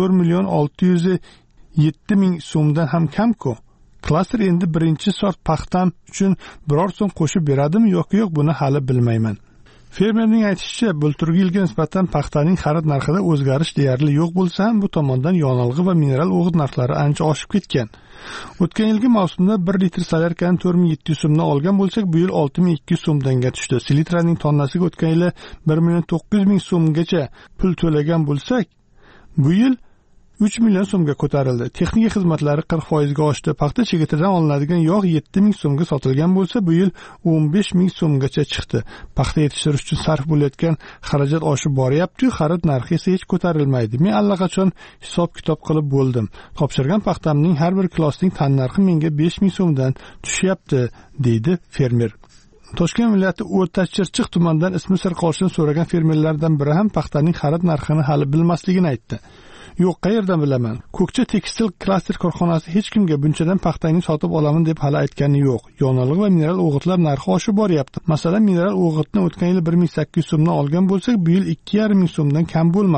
4,607,000 so'mdan ham kam-ku. Klaster endi 1-sort paxtam uchun biror so'm qo'shib beradimi yoki yo'q, buni hali bilmayman. Fermerning aytishicha, bulturgi yilga nisbatan paxtaning xarid narxida o'zgarish deyarli yo'q bo'lsa ham, bu tomondan yonilg'i va mineral o'g'it narxlari ancha oshib ketgan. O'tgan yilgi mavsumda 1 litr solyarkani 4,700 so'mdan olgan bo'lsak, bu yil 6,200 so'mdanga tushdi. Silitraning tonnasiga o'tgan yili 1,900,000 so'mgacha pul to'lagan bo'lsak, bu yil 3 million so'mga ko'tarildi. Texnika xizmatlari 40% ga oshdi. Paxta chigitidan olinadigan yog' 7,000 so'mga sotilgan bo'lsa, bu yil 15,000 so'mgacha chiqdi. Paxta yetishtirish uchun sarf bo'layotgan xarajat oshib boryapti-yu, xarid narxi esa hech ko'tarilmaydi. Men allaqachon hisob-kitob qilib bo'ldim. Topshirgan paxtamning har bir kilosining tan narxi menga 5,000 so'mdan tushyapti, deydi fermer. Toshkent viloyati O'rtachirchiq tumanidan ismi sir qolishini so'ragan fermerlardan biri ham paxtaning xarid narxini hali bilmasligini aytdi. Yo'q, qayerdan bilaman? Ko'kcha tekstil klaster korxonasi hech kimga bunchadan paxtangni sotib olaman deb hali aytgani yo'q. Yonilg'i va mineral o'g'itlar narxi oshib boryapti. Masalan, mineral o'g'itni o'tgan yil 1,800 so'mdan olgan bo'lsak, bu yil 2,5 so'mdan kam bo'lmadi.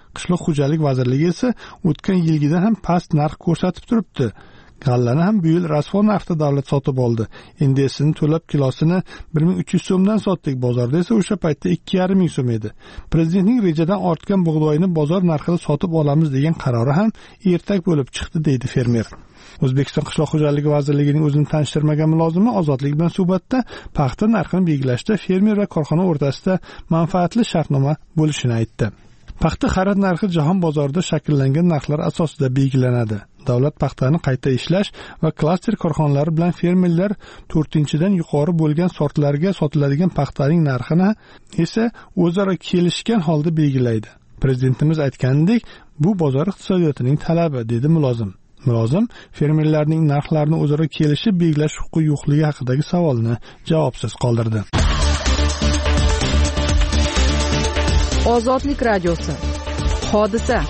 Qishloq xo'jalik vazirligi esa o'tgan yilgidan ham past narx ko'rsatib turibdi. G'allani ham bu yil rasvo narxda davlat sotib oldi. Endi esini to'lab kilosini 1300 so'mdan sotdik, bozorda esa o'sha paytda 2500 so'm edi. Prezidentning rejadan ortgan bug'doyni bozor narxida sotib olamiz degan qarori ham ertak bo'lib chiqdi, deydi fermer. O'zbekiston Qishloq xo'jaligi vazirligining o'zini tanishtirmagan mulozimi Ozodlik bilan suhbatda paxta narxini belgilashda fermer va korxona o'rtasida manfaatli shartnoma bo'lishini aytdi. Paxta xarid narxi jahon bozorida shakllangan narxlar asosida belgilanadi. Davlat paxtani qayta ishlash va klaster korxonalari bilan fermerlar 4-dan yuqori bo'lgan sortlarga sotiladigan paxtaning narxini esa o'zaro kelishgan holda belgilaydi. Prezidentimiz aytganidek, bu bozor iqtisodiyotining talabi, dedi mulozim. Mulozim fermerlarning narxlarini o'zaro kelishib belgilash huquqi yo'qligi haqidagi savolni javobsiz qoldirdi. Ozodlik radiosi. Hodisa.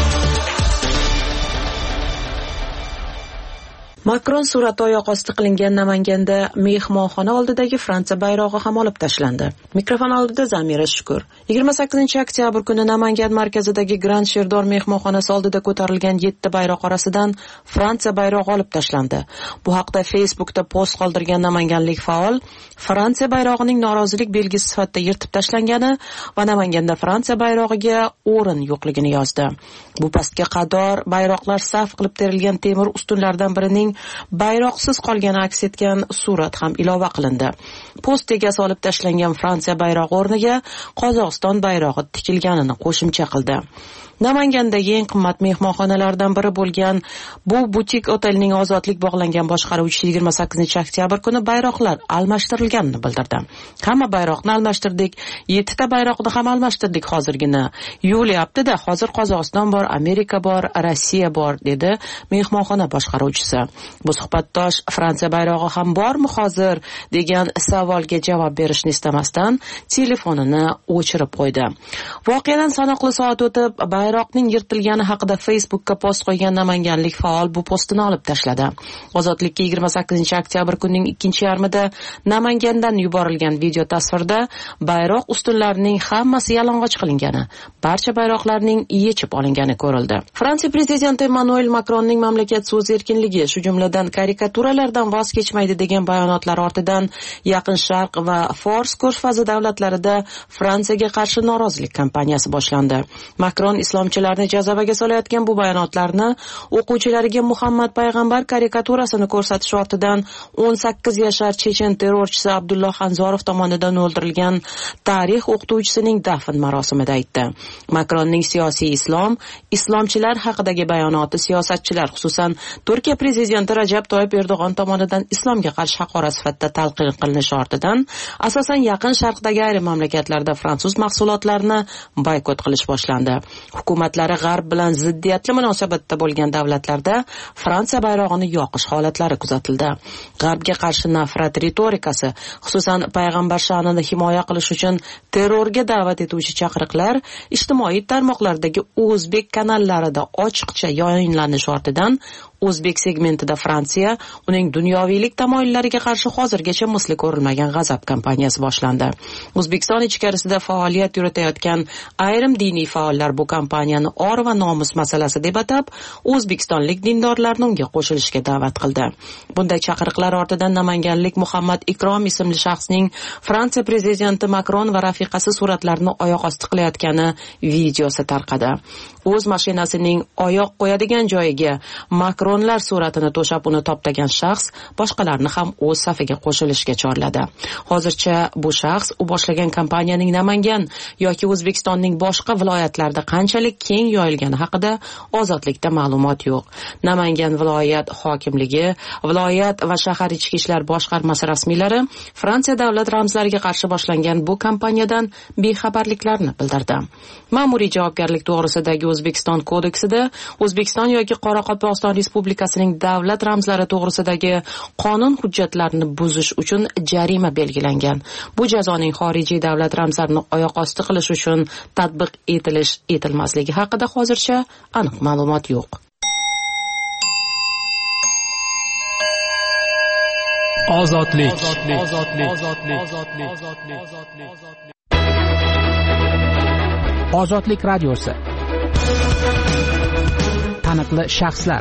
Makron surati oyoq osti qilingan Namanganda mehmonxona oldidagi Fransiya bayrog'i ham olib tashlandi. Mikrofon oldida Zamira Shukur. 28-oktyabr kuni Namangan markazidagi Grand Sherdor mehmonxonasi oldida ko'tarilgan 7 bayroq orasidan Fransiya bayrog'i olib tashlandi. Bu haqda Facebookda post qoldirgan namanganlik faol Fransiya bayrog'ining norozilik belgisi sifatida yirtib tashlangani va Namanganda Fransiya bayrog'iga o'rin yo'qligini yozdi. Bu pastga qadar bayroqlar saf qilib terilgan temir ustunlardan birining bayroqsiz qolgani aks etgan surat ham ilova qilindi. Post egasi olib tashlangan Fransiya bayrog'i o'rniga Qozog'iston bayrog'i tikilganini qo'shimcha qildi. Namangandagi eng qimmat mehmonxonalardan biri bo'lgan bu butik otelning Ozodlik bog'langan boshqaruvchisi 28-oktyabr kuni bayroqlar almashtirilganini bildirdi. Hamma bayroqni almashtirdik, 7 ta bayroqni ham almashtirdik hozirgina. Yulyapti-da, hozir Qozog'iston bor, Amerika bor, Rossiya bor, dedi mehmonxona boshqaruvchisi. Bu suhbatdosh Fransiya bayrog'i ham bormi hozir degan savolga javob berishni istamasdan telefonini o'chirib qo'ydi. Voqeadan sanoqli soat o'tib bayroqning yirtilgani haqida Facebookka post qo'ygan namanganlik faol bu postini olib tashladi. Ozodlikka 28-oktyabr kunining 2-yarmida Namangandan yuborilgan video tasvirda bayroq ustunlarining hammasi yalang'och qilingani, barcha bayroqlarning yechib olingani ko'rildi. Fransiya prezidenti Emmanuel Makronning mamlakat so'z erkinligi, shu jumladan karikaturalardan voz kechmaydi degan bayonotlari ortidan Yaqin Sharq va Fors ko'rfazi davlatlarida Fransiyaga qarshi norozilik kampaniyasi boshlandi. Makron islomchilarni jazavaga solayotgan bu bayonotlarni o'quvchilariga Muhammad payg'ambar karikaturasini ko'rsatish ortidan 18 yashar chechen terrorchisi Abdulloh Xanzorov tomonidan o'ldirilgan tarix o'qituvchisining dafn marosimida aytdi. Makronning siyosiy islomchilar haqidagi bayonoti siyosatchilar, xususan Turkiya prezidenti Rajab Toyyib Erdo'g'on tomonidan islomga qarshi haqorat sifatida talqin qilinishi ortidan asosan Yaqin Sharqdagi ayrim mamlakatlarda fransuz mahsulotlarini boykot qilish boshlandi. Hukumatlari G'arb bilan ziddiyatli munosabatda bo'lgan davlatlarda Fransiya bayrog'ini yoqish holatlari kuzatildi. G'arbga qarshi nafrat ritorikasi, xususan payg'ambar sha'nini himoya qilish uchun terrorga da'vat etuvchi chaqiriqlar ijtimoiy tarmoqlardagi o'zbek kanallarida ochiqcha yayinlanish ortidan O'zbek segmentida Fransiya uning dunyoviylik tamoyillariga qarshi hozirgacha misli ko'rilmagan g'azab kampaniyasi boshlandi. O'zbekiston ichkarisida faoliyat yuritayotgan ayrim diniy faollar bu kampaniyani or va nomus masalasi deb atab, o'zbekistonlik dindorlarni unga qo'shilishga da'vat qildi. Bunday chaqiriqlar ortidan namanganlik Muhammad Ikrom ismli shaxsning Fransiya prezidenti Makron va rafiqasi suratlarini oyoq osti qilayotgani videosi tarqadi. O'z mashinasining oyoq qo'yadigan joyiga Makronlar suratini to'shab uni toptagan shaxs boshqalarni ham o'z safiga qo'shilishga chorladi. Hozircha bu shaxs u boshlagan kampaniyaning Namangan yoki O'zbekistonning boshqa viloyatlarida qanchalik keng yoyilgani haqida ozodlikda ma'lumot yo'q. Namangan viloyat hokimligi, viloyat va shahar ichki ishlar boshqarmasi rasmiylari Fransiya davlat ramzlariga qarshi boshlangan bu kampaniyadan bexabarliklarini bildirdi. Ma'muriy javobgarlik to'g'risidagi O'zbekiston kodeksida O'zbekiston yoki Qoraqalpog'iston Respublikasining davlat ramzlari to'g'risidagi qonun hujjatlarini buzish uchun jarima belgilangan. Bu jazoning xorijiy davlat ramzlarini oyoq osti qilish uchun tatbiq etilmasligi haqida hozircha aniq ma'lumot yo'q. Ozodlik. Ozodlik radiosi. Taniqli shaxslar.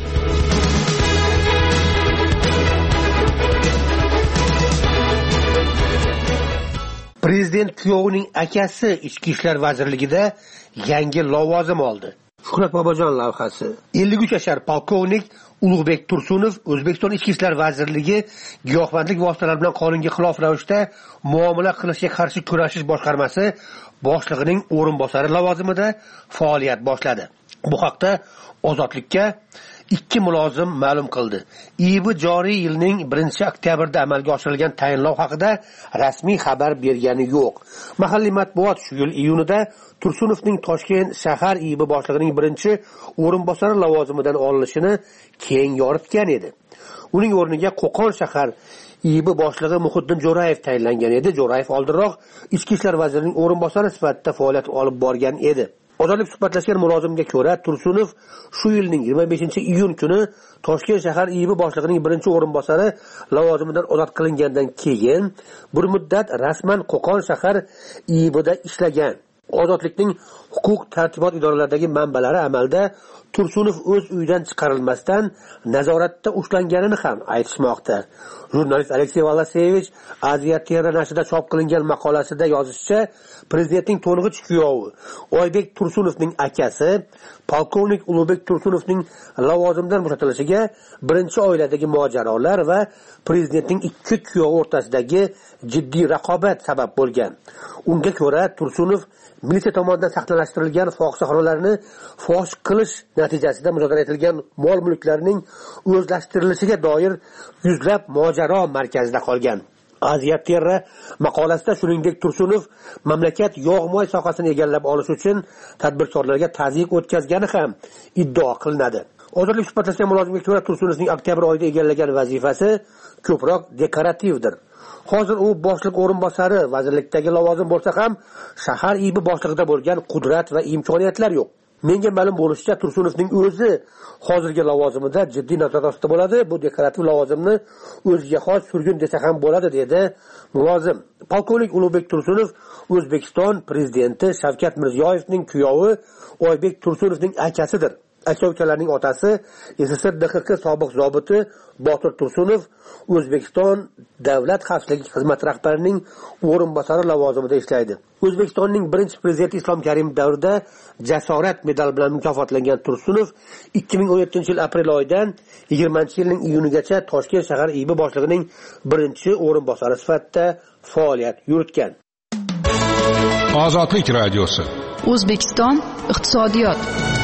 Prezident kuyovining akasi Ichki ishlar vazirligida yangi lavozim oldi. Shuhrat Bobojon lavhasi. 53 yashar polkovnik Ulug'bek Tursunov O'zbekiston Ichki ishlar vazirligi giyohvandlik vositalari bilan qonunga xilof ravishda muomala qilishga qarshi kurashish boshqarmasi boshlig'ining o'rinbosari lavozimida faoliyat boshladi. Bu haqda Ozodlikka 2 mulozim ma'lum qildi. IIB joriy yilning 1-oktyabrda amalga oshirilgan tayinlov haqida rasmiy xabar bergani yo'q. Mahalliy matbuot shu yil iyunida Tursunovning Toshkent shahar IIB boshlig'ining 1-o'rinbosari lavozimidan olinishini keng yoritgan edi. Uning o'rniga Qo'qon shahar IIB boshlig'i Muhiddin Jo'rayev tayinlangan edi. Jo'rayev oldinroq Ichki ishlar vazirining o'rinbosari sifatida faoliyat olib borgan edi. Ozodlik suhbatlashgan mulozimga ko'ra, Tursunov shu yilning 25-iyun kuni Toshkent shahar IIB boshlig'ining 1-o'rinbosari lavozimidan ozod qilingandan keyin bir muddat rasman Qo'qon shahar IIBda ishlagan. Ozodlikning huquq tartibot idoralaridagi manbalari amalda Tursunov o'z uyidan chiqarilmasdan nazoratda ushlanganini ham aytishmoqda. Jurnalist Aleksey Valasevich Aziya-Terra nashrida chop qilingan maqolasida yozishicha, prezidentning to'ng'ich kuyovi Oybek Tursunovning akasi polkovnik Ulug'bek Tursunovning lavozimdan bo'shatilishiga birinchi oiladagi mojarolar va prezidentning ikki kuyovi o'rtasidagi jiddiy raqobat sabab bo'lgan. Unga ko'ra, Tursunov militsiya tomonidan saqlanashtirilgan fohishaxonalarni fosh qilish natijasida muzokara etilgan mol-mulklarning o'zlashtirilishiga doir yuzlab mojaro markazida qolgan. Aziya-Terra maqolasida shuningdek Tursunov mamlakat yog'-moy sohasini egallab olish uchun tadbirkorlarga tazyiq o'tkazgani ham iddao qilinadi. Ozodlik suhbatlashgan mulozimga ko'ra, Tursunovning oktyabr oyida egallagan vazifasi ko'proq dekorativdir. Hozir u boshliq o'rinbosari vazirlikdagi lavozim bo'lsa ham, shahar IIB boshlig'ida bo'lgan qudrat va imkoniyatlar yo'q. Menga ma'lum bo'lishicha, Tursunovning o'zi hozirgi lavozimida jiddiy nazorat ostida bo'ladi. Bu dekorativ lavozimni o'ziga xos surgun desa ham bo'ladi, dedi mulozim. Polkovnik Ulug'bek Tursunov O'zbekiston prezidenti Shavkat Mirziyoyevning kuyovi Oybek Tursunovning akasidir. Aka-ukalarning otasi SSR DXK sobiq zobiti Botir Tursunov O'zbekiston Davlat xavfsizlik xizmati rahbarining o'rinbosari lavozimida ishlaydi. O'zbekistonning birinchi prezidenti Islom Karimov davrida jasorat medali bilan mukofotlangan Tursunov 2017-yil aprel oyidan 20-yilning iyunigacha Toshkent shahar IIB boshlig'ining birinchi o'rinbosari sifatida faoliyat yuritgan. Ozodlik radiosi. O'zbekiston iqtisodiyot.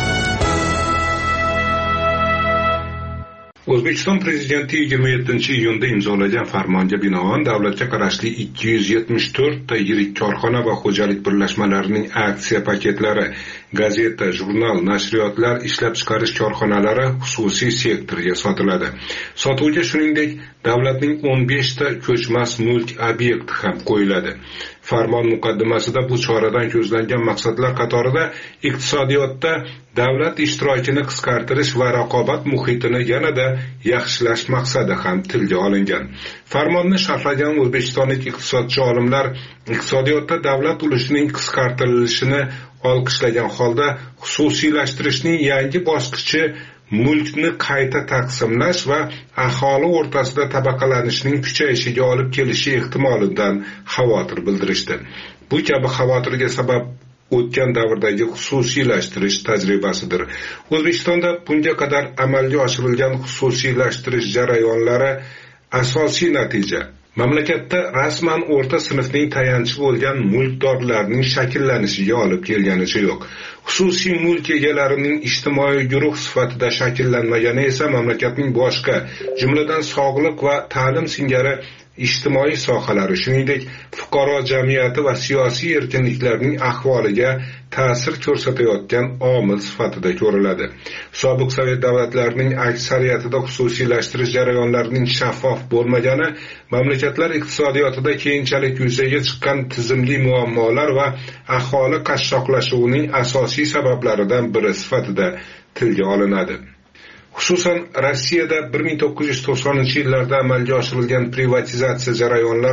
O'zbekiston prezidenti 27-iyunda imzolagan farmonga binoan davlatga qarashli 274 ta yirik korxona va xo'jalik birlashmalarining aksiya paketlari, gazeta, jurnal, nashriyotlar, ishlab chiqarish korxonalari xususiy sektorga sotiladi. Sotuvga shuningdek davlatning 15 ta ko'chmas mulk obyekti ham qo'yiladi. Farmon muqaddimasida bu choradan ko'zlangan maqsadlar qatorida iqtisodiyotda davlat ishtirokini qisqartirish va raqobat muhitini yanada yaxshilash maqsadi ham tilga olingan. Farmonni sharhlagan o'zbekistonlik iqtisodchi olimlar iqtisodiyotda davlat ulushining qisqartirilishini olqishlagan holda xususiylashtirishning yangi bosqichi mulkni qayta taqsimlash va aholi o'rtasida tabaqalanishning kuchayishiga olib kelishi ehtimolidan xavotir bildirishdi. Bu kabi xavotirga sabab o'tgan davrdagi xususiylashtirish tajribasidir. O'zbekistonda bunga qadar amalga oshirilgan xususiylashtirish jarayonlari asosiy natija mamlakatda rasman o'rta sinfning tayanchi bo'lgan mulkdorlarning shakllanishiga olib kelganicha yo'q. Xususiy mulk egalarining ijtimoiy guruh sifatida shakllanmagani esa mamlakatning boshqa, jumladan sog'liq va ta'lim singari ijtimoiy sohalari, shuningdek fuqaro jamiyati va siyosiy erkinliklarning ahvoliga ta'sir ko'rsatayotgan omil sifatida ko'riladi. Sobiq Sovet davlatlarining aksariyatida xususiylashtirish jarayonlarining shaffof bo'lmagani mamlakatlar iqtisodiyotida keyinchalik yuzaga chiqqan tizimli muammolar va aholi qashshoqlashuvining asosiy sabablaridan biri sifatida tilga olinadi. Xususan, Rossiyada 1990-yillarda amalga oshirilgan privatizatsiya jarayonlari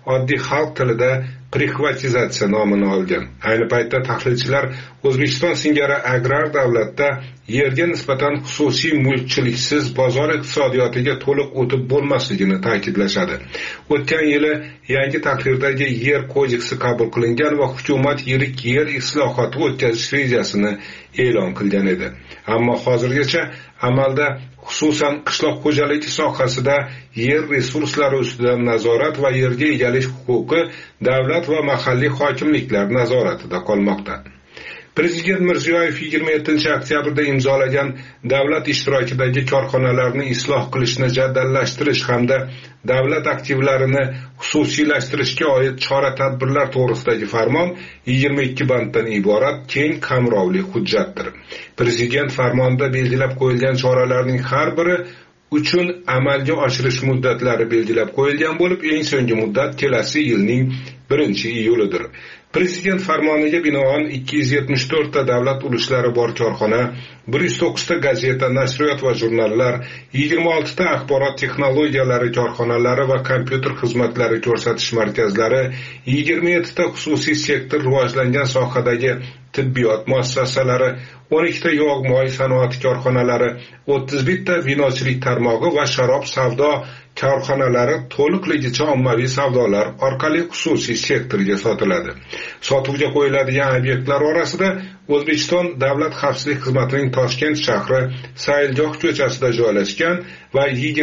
oddiy xalq tilida privatizatsiya nomini olgan. Ayni paytda tahlilchilar O'zbekiston singari agrar davlatda yerga nisbatan xususiy mulkchiliksiz bozor iqtisodiyotiga to'liq o'tib bo'lmasligini ta'kidlashadi. O'tgan yili yangi tahrirdagi yer kodeksi qabul qilingan va hukumat yirik yer islohoti o'tkazish rejasini e'lon qilgan edi. Ammo hozirgacha amalda xususan qishloq xo'jaligi sohasida yer resurslari ustidan nazorat va yerga egalik huquqi davlat va mahalliy hokimliklar nazoratida qolmoqda. Prezident Mirziyoyev 27-oktyabrda imzolagan davlat ishtirokidagi korxonalarni isloh qilishni jadallashtirish hamda davlat aktivlarini xususiylashtirishga oid chora-tadbirlar to'g'risidagi farmon 22 banddan iborat keng qamrovli hujjatdir. Prezident farmonida belgilab qo'yilgan choralarning har biri uchun amalga oshirish muddatlari belgilab qo'yilgan bo'lib, eng so'nggi muddat kelasi yilning 1-iyulidir. Prezident farmoniga binoan 274 ta davlat ulushlari bor korxona, 109 ta gazeta, nashriyot va jurnallar, 26 ta axborot texnologiyalari korxonalari va kompyuter xizmatlari ko'rsatish markazlari, 27 ta xususiy sektor rivojlangan sohadagi tibbiyot muassasalari, 12 ta yog'-moy sanoati korxonalari, 31 ta vinochilik tarmog'i va sharob savdo korxonalari to'liqligicha ommaviy savdolar orqali xususiy sektorga sotiladi. Sotuvga qo'yiladigan obyektlar orasida O'zbekiston Davlat xavfsizlik xizmatining Toshkent shahri Sayilgoh ko'chasida joylashgan va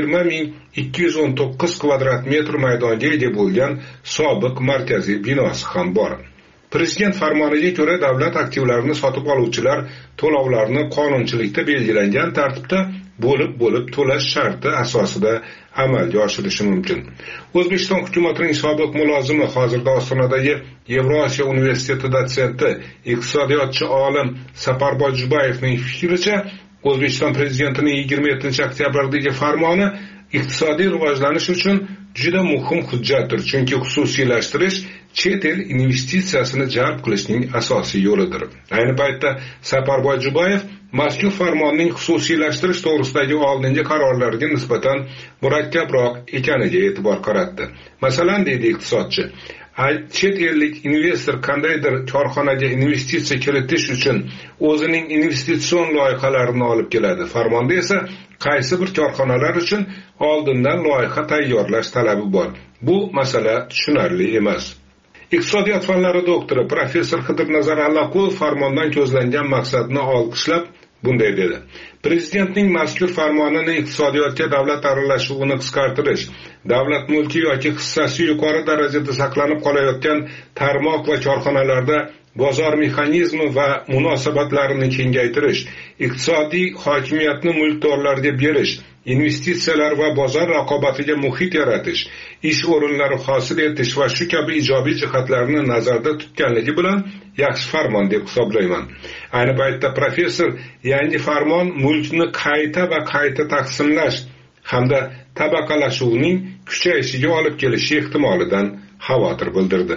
20.219 kvadrat metr maydonga ega bo'lgan sobiq markaziy binosi ham bor. Prezident farmoniga ko'ra davlat aktivlarini sotib oluvchilar to'lovlarni qonunchilikda belgilangan tartibda bo'lib to'lash sharti asosida amalga oshirishi mumkin. O'zbekiston hukumatining sobiq mulozimi, hozirda Ostonadagi Yevrosiyo universiteti dotsenti, iqtisodiyotchi olim Saparboy Jubayevning fikricha, O'zbekiston prezidentining 27-oktyabrdagi farmoni iqtisodiy rivojlanish uchun juda muhim hujjatdir, chunki xususiylashtirish chet el investitsiyasini jalb qilishning asosiy yo'lidir. Ayni paytda Saparboy Jubayev mazkur farmonning xususiylashtirish to'g'risidagi oldingi qarorlarga nisbatan murakkabroq ekaniga e'tibor qaratdi. Masalan, deydi iqtisodchi, chet ellik investor qandaydir korxonaga investitsiya kiritish uchun o'zining investitsion loyihalarini olib keladi. Farmonda esa qaysi bir korxonalar uchun oldindan loyiha tayyorlash talabi bor. Bu masala tushunarli emas. Iqtisodiyot fanlari doktori professor Xidirnazar Allaqulov farmondan ko'zlangan maqsadni olqishlab bunday dedi: Prezidentning mazkur farmonini iqtisodiyotga davlat aralashuvini qisqartirish, davlat mulki yoki hissasi yuqori darajada saqlanib qolayotgan tarmoq va korxonalarda bozor mexanizmi va munosabatlarini kengaytirish, iqtisodiy hokimiyatni mulkdorlarga berish, investitsiyalar va bozor raqobatiga muhit yaratish, ish o'rinlari hosil etish va shu kabi ijobiy jihatlarni nazarda tutganligi bilan yaxshi farmon deb hisoblayman. Ayni paytda professor yangi farmon mulkni qayta taqsimlash hamda tabaqalashuvning kuchayishiga olib kelishi ehtimolidan xavotir bildirdi.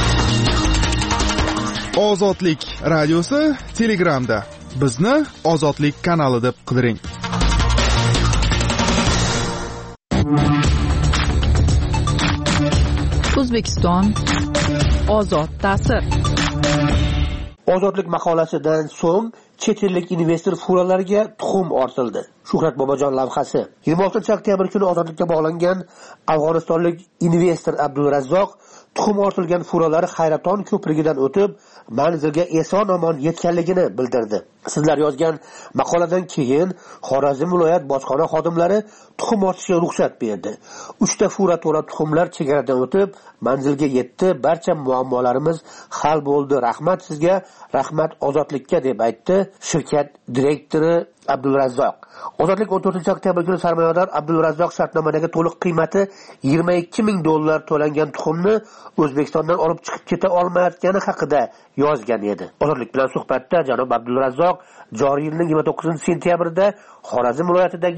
Ozodlik radiosi Telegramda. Bizni Ozodlik kanali deb qidiring. O'zbekiston ozod ta'sir. Ozodlik maqolasidan so'ng chet ellik investor fuqarolariga tuxum ortildi. Shuhrat Bobojon lavhasi. 26-oktyabr kuni ozodlikka bog'langan afg'onistonlik investor Abdulrazzoq tuxum ortilgan fuqarolari Hayraton ko'prigidan o'tib manzilga eson-omon yetganligini bildirdi. Sizlar yozgan maqoladan keyin Xorazm viloyat bojxona xodimlari tuxum ortishga ruxsat berdi. 3 ta fuqarolar tuxumlar chegaradan o'tib manzilga yetdi. Barcha muammolarimiz hal bo'ldi. Rahmat sizga, rahmat ozodlikka deb aytdi shirkat direktori Abdulrazzoq. Ozodlik 14-oktyabr kuni sarmoyador Abdulrazzoq shartnomadagi to'liq qiymati $22,000 to'langan tuxumni O'zbekistondan olib chiqib keta olmayotgani haqida yozgan edi. Ozodlik bilan suhbatda janob Abdulrazzoq joriy yilning 29-sentyabrda Xorazm viloyatidagi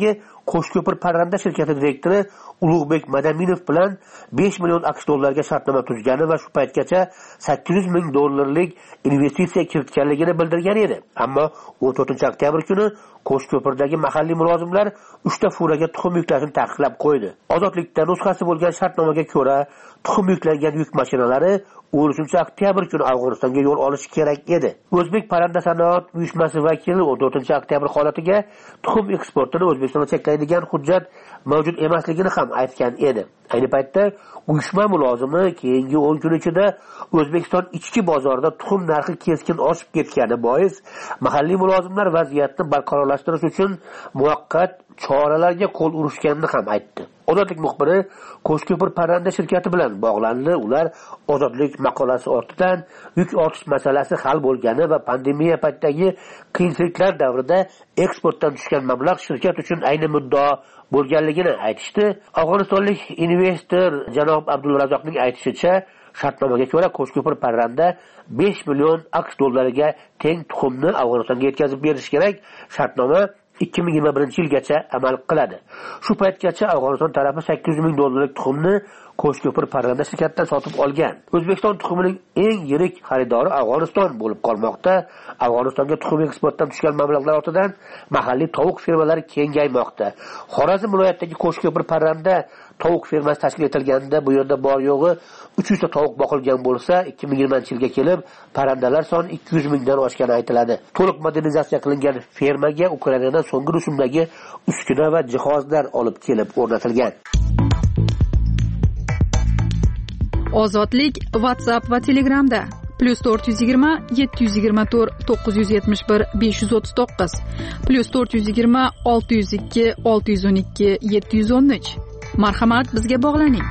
Qo'shko'pir parranda shirkati direktori Ulug'bek Madaminov bilan 5 million AQSh dollariga shartnoma tuzgani va shu paytgacha 800 ming dollarlik investitsiya kiritganligini bildirgan edi. Ammo 14 oktyabr kuni Qo'shko'pirdagi mahalliy mulozimlar 3 ta furaga tuxum yuklashni taqiqlab qo'ydi. Ozodlikda nusxasi bo'lgan shartnomaga ko'ra, tuxum yuklangan yuk mashinalari 13 oktyabr kuni Afg'onistonga yo'l olishi kerak edi. O'zbek parranda sanoat uyushmasi vakili 14 oktyabr holatiga tuxum eksportini O'zbekistonga cheklaydigan hujjat mavjud emasligini ham aytgan edi. Ayni paytda uyushma mulozimi keyingi 10 kun ichida O'zbekiston ichki bozorida tuxum narxi keskin oshib ketgani bois mahalliy mulozimlar vaziyatni barqarorlashtirish uchun muvaqqat choralarga qo'l urishganini ham aytdi. Ozodlik muxbiri Qo'shko'pir parranda shirkati bilan bog'landi. Ular Ozodlik maqolasi ortidan yuk ortish masalasi hal bo'lgani va pandemiya paytidagi qiyinchiliklar davrida eksportdan tushgan mablag' shirkat uchun ayni muddao bo'lganligini aytishdi. Afg'onistonlik investor janob Abdulrazoqning aytishicha, shartnomaga ko'ra Qo'shko'pir parranda 5 million AQSh dollariga teng tuxumni Afg'onistonga yetkazib berish kerak. Shartnoma 2021-yilgacha amal qiladi. Shu paytgacha Afg'oniston tarafi 800 ming dollarlik tuxumni Qo'shko'pir parranda shirkatidan sotib olgan. O'zbekiston tuxumining eng yirik xaridori Afg'oniston bo'lib qolmoqda. Afg'onistonga tuxum eksportdan tushgan mablag'lar ortidan mahalliy tovuq fermalari kengaymoqda. Xorazm viloyatidagi Qo'shko'pir parranda tovuq fermasi tashkil etilganda bu yerda bor yo'g'i 300 ta tovuq boqilgan bo'lsa, 2020-yilga kelib parrandalar soni 200 mingdan oshgani aytiladi. To'liq modernizatsiya qilingan fermaga Ukrainadan so'nggi rusumdagi uskuna va jihozlar olib kelib o'rnatilgan. Ozodlik WhatsApp va Telegramda +420 724 971 539 +420 602 612 713. Marhamat, bizga bog'laning.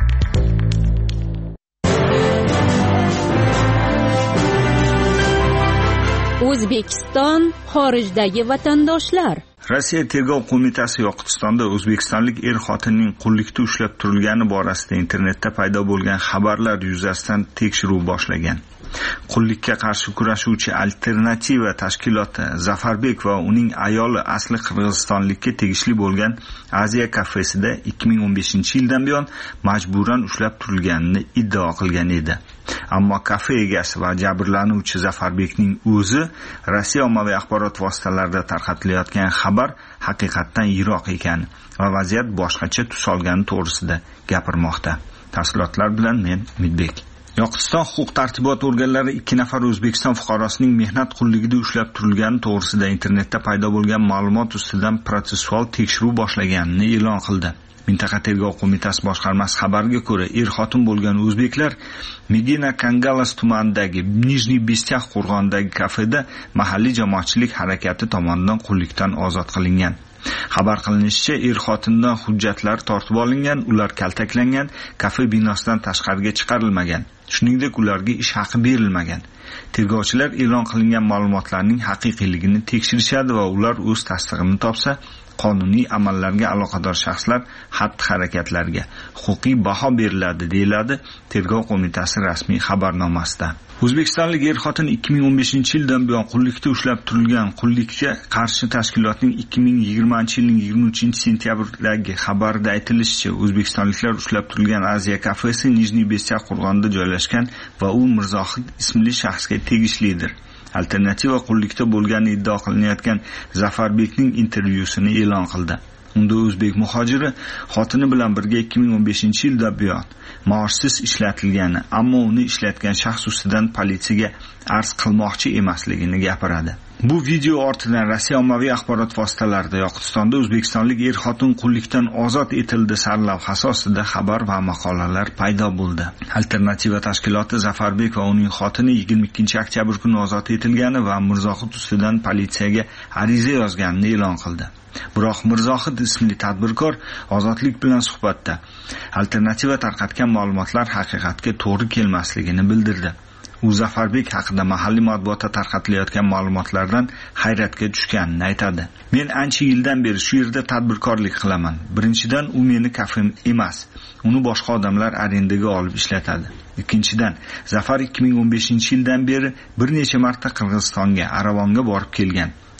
O'zbekiston xorijdagi vatandoshlar. Rossiya tergov qo'mitasi Yoqutistonda o'zbekistonlik xotinning qullikda ushlab turilgani borasida internetda paydo bo'lgan xabarlar yuzasidan tekshiruv boshlagan. Qullikka qarshi kurashuvchi alternativa tashkiloti Zafarbek va uning ayoli asli qirg'izistonlikka tegishli bo'lgan Aziya kafesida 2015-yildan buyon majburan ushlab turilganini iddao qilgan edi. Ammo kafe egasi va jabrlanuvchi Zafarbekning o'zi Rossiya ommaviy axborot vositalarida tarqatilayotgan xabar haqiqatdan yiroq ekan va vaziyat boshqacha tus olgani to'g'risida gapirmoqda. Tafsilotlar bilan men Umidbek. Yoqutiston huquq-tartibot organlari 2 nafar O'zbekiston fuqarosining mehnat qulligida ushlab turilgani to'g'risida internetda paydo bo'lgan ma'lumot ustidan protsessual tekshiruv boshlaganini e'lon qildi. Mintaqa tergov qo'mitasi boshqarmasi xabariga ko'ra, xotin bo'lgan o'zbeklar Medina Kangalas tumanidagi Nijniy Bestyax qo'rg'onidagi kafeda mahalliy jamoatchilik harakati tomonidan qullikdan ozod qilingan. Xabar qilinishicha, xotindan hujjatlar tortib olingan, ular kaltaklangan, kafe binosidan tashqariga chiqarilmagan. Shuningdek, ularga ish haqi berilmagan. Tergovchilar e'lon qilingan ma'lumotlarning haqiqiyligini tekshirishadi va ular o'z tasdig'ini topsa, qonuniy amallarga aloqador shaxslar xatti-harakatlariga huquqiy baho beriladi, deyiladi Tergov qo'mitasi rasmiy xabarnomasida. O'zbekistonlik xotin 2015-yildan buyon qullikda ushlab turilgan. Qullikka qarshi tashkilotning 2020-yilning 23-sentyabrdagi xabarida aytilishicha, o'zbekistonliklar ushlab turilgan Aziya kafesi Nijniy Bestyax qo'rg'onida joylashgan va u Mirzohid ismli shaxsga tegishlidir. Alternativa qullikda bo'lgani iddao qilinayotgan Zafarbekning intervyusini e'lon qildi. Unda o'zbek muhojiri xotini bilan birga 2015-yilda buyon maoshsiz ishlatilgani, ammo uni ishlatgan shaxs ustidan politsiyaga arz qilmoqchi emasligini gapiradi. Bu video ortidan Rossiya ommaviy axborot vositalarida Yoqutistonda o'zbekistonlik xotin qullikdan ozod etildi sarlavhasi ostida xabar va maqolalar paydo bo'ldi. Alternativa tashkiloti Zafarbek va uning xotini 22-oktyabr kuni ozod etilgani va Mirzohid ustidan politsiyaga ariza yozganini e'lon qildi. Biroq Mirzohid ismli tadbirkor Ozodlik bilan suhbatda alternativa tarqatgan ma'lumotlar haqiqatga to'g'ri kelmasligini bildirdi. U Zafarbek haqida mahalliy matbuotda tarqatilayotgan ma'lumotlardan hayratga tushganini aytadi. Men ancha yildan beri shu yerda tadbirkorlik qilaman. Birinchidan, u meni kafem emas. Uni boshqa odamlar arendaga olib ishlatadi. Ikkinchidan, Zafar 2015-yildan beri bir necha marta Qirg'izistonga, Aravonga borib kelgan.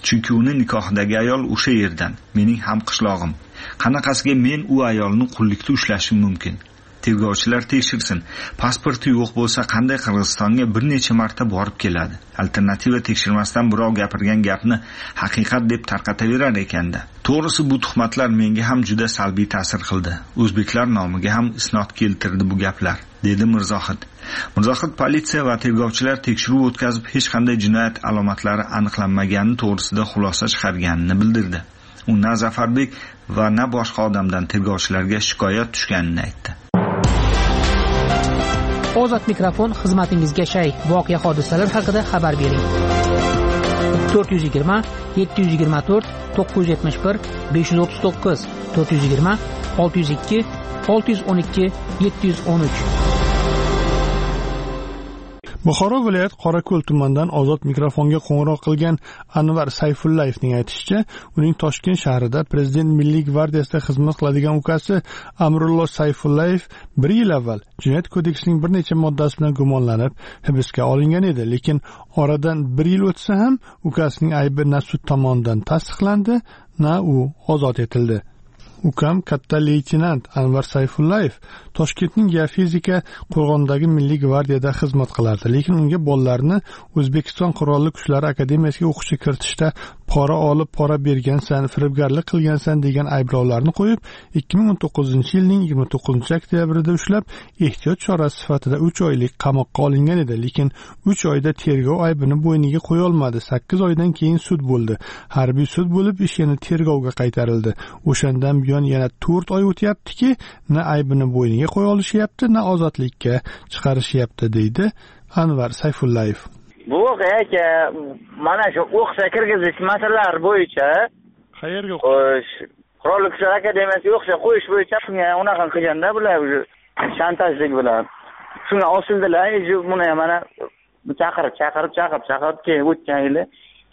chunki uni nikohdagi ayol o'sha yerdan, mening ham qishlog'im. Qanaqasiga men u ayolni qullikda ushlashim mumkin? Tergovchilar tekshirsin. Pasporti yo'q bo'lsa qanday Qirg'izistonga bir necha marta borib keladi? Alternativa tekshirmasdan birov gapirgan gapni haqiqat deb tarqataverar ekanda. To'g'risi bu tuhmatlar menga ham juda salbiy ta'sir qildi. O'zbeklar nomiga ham isnod keltirdi bu gaplar, dedi Mirzohid. Mirzohid politsiya va tergovchilar tekshiruv o'tkazib hech qanday jinoyat alomatlari aniqlanmagani to'g'risida xulosa chiqarganini bildirdi. U na Zafarbek va na boshqa odamdan tergovchilarga shikoyat tushganini aytdi. Ozod mikrofon xizmatingizga shay. Voqea hodisalar haqida xabar bering. 420 724 971 539 420 602 612 713. Buxoro viloyat Qorako'l tumanidan Ozod mikrofonga qo'ng'iroq qilgan Anvar Sayfullayevning aytishicha, uning Toshkent shahrida Prezident Milliy gvardiyasida xizmat qiladigan ukasi Amrulloh Sayfullayev 1 yil avval Jinoyat kodeksining bir necha moddasi bilan gumonlanib hibsga olingan edi, lekin oradan 1 yil o'tsa ham ukasining aybi na sud tomonidan tasdiqlandi, na u ozod etildi. Ukam katta leytenant Anvar Sayfullayev Toshkentning geofizika qo'rg'onidagi Milliy gvardiyada xizmat qilardi, lekin unga bolalarni O'zbekiston Qurolli Kuchlari akademiyasiga o'qishga kiritishda pora olib, pora bergansan, firibgarlik qilgansan degan ayblovlarni qo'yib, 2019-yilning 29-oktyabrida ushlab, ehtiyot chorasi sifatida 3 oylik qamoqqa olingan edi, lekin 3 oyda tergov aybini bo'yniga qo'ya olmadi. 8 oydan keyin sud bo'ldi. Harbiy sud bo'lib, ish yana tergovga qaytarildi. O'shandan buyon yana 4 oy o'tyaptiki, na aybini bo'yniga qo'ya olishyapti, na ozodlikka chiqarishyapti, deydi Anvar Sayfullayev. Bu voqea mana shu o'qishga kirgizish masalalari bo'yicha qayerga Qurolli Kuchlar akademiyasiga o'qishga qo'yish bo'yicha shunga unaqa qilganda bular shantajlik bilan shunga osildilar. Buni mana chaqirib keyin o'tgan yili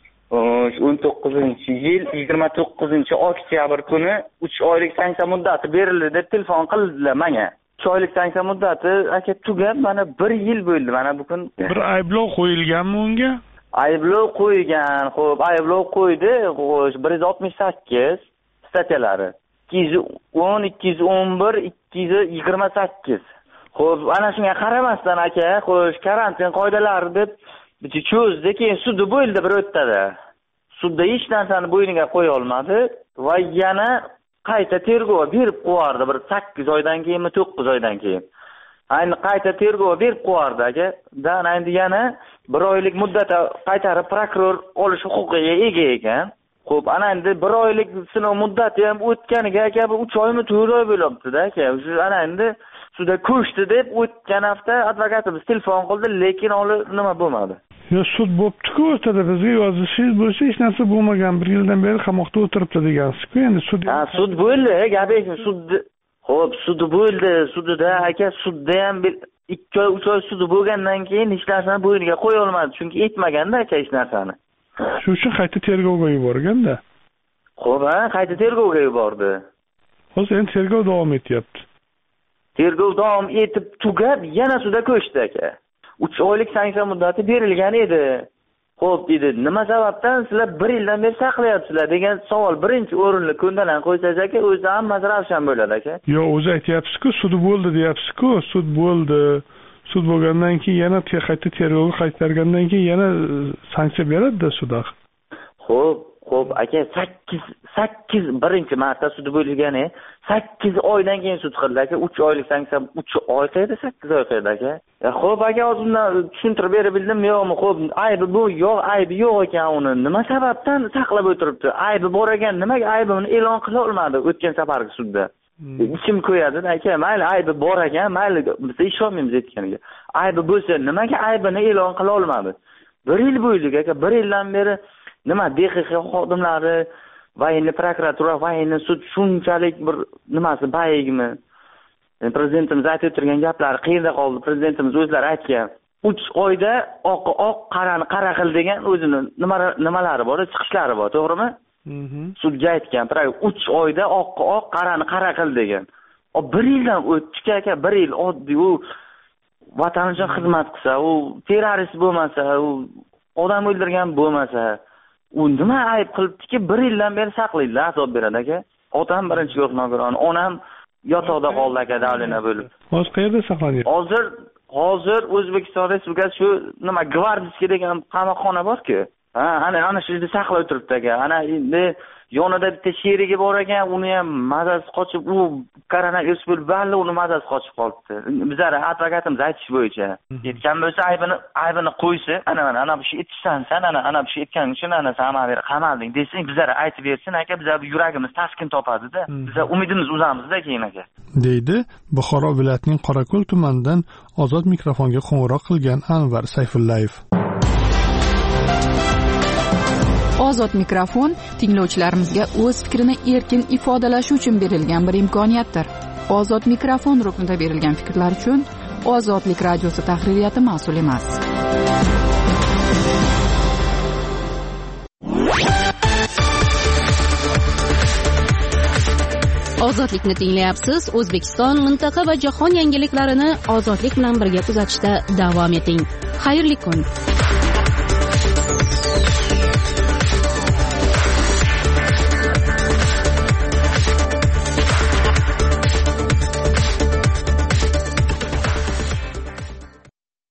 19-yil 29-oktyabr kuni 3 oylik sanksiya muddati berildi deb telefon qildilar menga. 3 oylik sanksiya muddati aka tugab, mana 1 yil bo'ldi. Mana bu kun bir ayblov qo'yilganmi unga? Ayblov qo'ygan. Xo'p, ayblov qo'ydi. 168 statyalari. 210, 211, 228. Xo'p, ana shunga qaramasdan aka, xo'sh, karantin qoidalari deb bitta cho'zdi, keyin sudi bo'ldi bir o'ttada. Sudda hech narsani bo'yniga qo'ya olmadi va yana qayta tergov berib qo'yardi bir 8 oydan keyinmi 9 oydan keyin. Ayni qayta tergov berib qo'yardi aka. Dan endi yana 1 oylik muddatda qaytarib prokuror olish huquqiga ega ekan. Xo'p, ana endi 1 oylik sinov muddati ham o'tganiga aka bu 3 oymi 4 oy bo'libdi-da aka. Shu ana endi sudda ko'chdi deb o'tgan hafta advokatimiz telefon qildi, lekin nima bo'lmadi. Yo, sud bo'pti-ku, o'rtada bizga yozishingiz bo'lsa hech narsa bo'lmagan, 1 yildan beri qamoqda o'tiribdi degansiz-ku. Endi sud bo'ldi, gaping sud. Xo'p, sud bo'ldi, sudida aka, sudda ham 2 oy 3 oy sudi bo'lgandan keyin hech narsani bo'yniga qo'ya olmadi, chunki etmaganda aka hech narsani. Shu uchun qayta tergovga yuborganda. Xo'p, qayta tergovga yubordi. Hozir endi tergov davom etyapti. Tergov davom etib tugab, yana sudga ko'chdi aka. 3 oylik sanksiya muddati berilgan edi. Xo'p, dedi, nima sababdan sizlar 1 yildan beri saqlayapsizlar degan savol birinchi o'rinli ko'ndalang qo'ysangiz aka, o'zi hammasi ravshan bo'ladi aka. Yo, o'zi aytyapsiz-ku, sud bo'ldi deyapsiz-ku, sud bo'ldi. Sud bo'lgandan keyin yana qayta tergovga qaytargandan keyin yana sanksiya beradi-da sud. Xo'p, aka 8 birinchi marta sud bo'lgani, 8 oydan keyin sud qildi aka. 3 oylik sanksiya 3 oy qildi, 8 oy qildi aka. Xo'p aka, o'zimdan tushuntirib berib bildim yo'qmi? Xo'p, aybi bu yo'q, aybi yo'q ekan uni. Nima sababdan saqlab o'tiribdi? Aybi bor ekan, nimaga aybini e'lon qila olmadi o'tgan safargi sudda? Kim qo'yadi aka? Mayli aybi bor ekan, mayli biz ishonmaymiz aytganiga. Aybi bo'lsa, nimaga aybini e'lon qila olmadi? 1 yil bo'ldi aka, 1 yildan beri nima DXX xodimlari, voyenniy prokuratura, voyenniy sud shunchalik bir nimasi bayigmi? Prezidentimiz aytib o'tirgan gaplari qayerda qoldi? Prezidentimiz o'zlari aytgan. 3 oyda oq qarani qara qil degan o'zini nimalari bor, chiqishlari bor, to'g'rimi? Sudga aytgan, 3 oyda oq qarani qara qil degan. 1 yildan o'tdi aka, 1 yil oddiy u vatan uchun xizmat qilsa, u terrorist bo'lmasa, u odam o'ldirgan bo'lmasa, u nima ayb qilibdiki 1 yildan beri saqlaydilar, azob beradi aka. Otam birinchi guruh nogiron, onam yotoqda qoldi aka, davlina bo'lib. Hozir qayerda saqlanyapti? Hozir O'zbekiston Respublikasi shu nima Gvardiyskiy degan qamoqxona bor-ku. Ana shu yerda saqlab turibdi aka. Ana endi yonida bitta sherigi bor ekan, uni ham mazasi qochib, u koronavirus bo'lib balli uni mazasi qochib qolibdi. Bizlar advokatimiz aytish bo'yicha yetgan bo'lsa aybini qo'ysa, ana bu ish etishsan, ana bu ish etganing uchun ana sana berib qamalding desang, bizlar aytib bersin aka, bizlar yuragimiz taskin topadi-da. Bizlar umidimiz uzamiz-da keyin aka. deydi Buxoro viloyatining Qorako'l tumanidan Ozod mikrofonga qo'ng'iroq qilgan Anvar Sayfullayev. Ozod mikrofon tinglovchilarimizga o'z fikrini erkin ifodalash uchun berilgan bir imkoniyatdir. Ozod mikrofon ruknida berilgan fikrlar uchun Ozodlik radiosi tahririyati mas'ul emas. Ozodlikni tinglayapsiz. O'zbekiston, mintaqa va jahon yangiliklarini ozodlik bilan birga kuzatishda davom eting. Xayrli kun.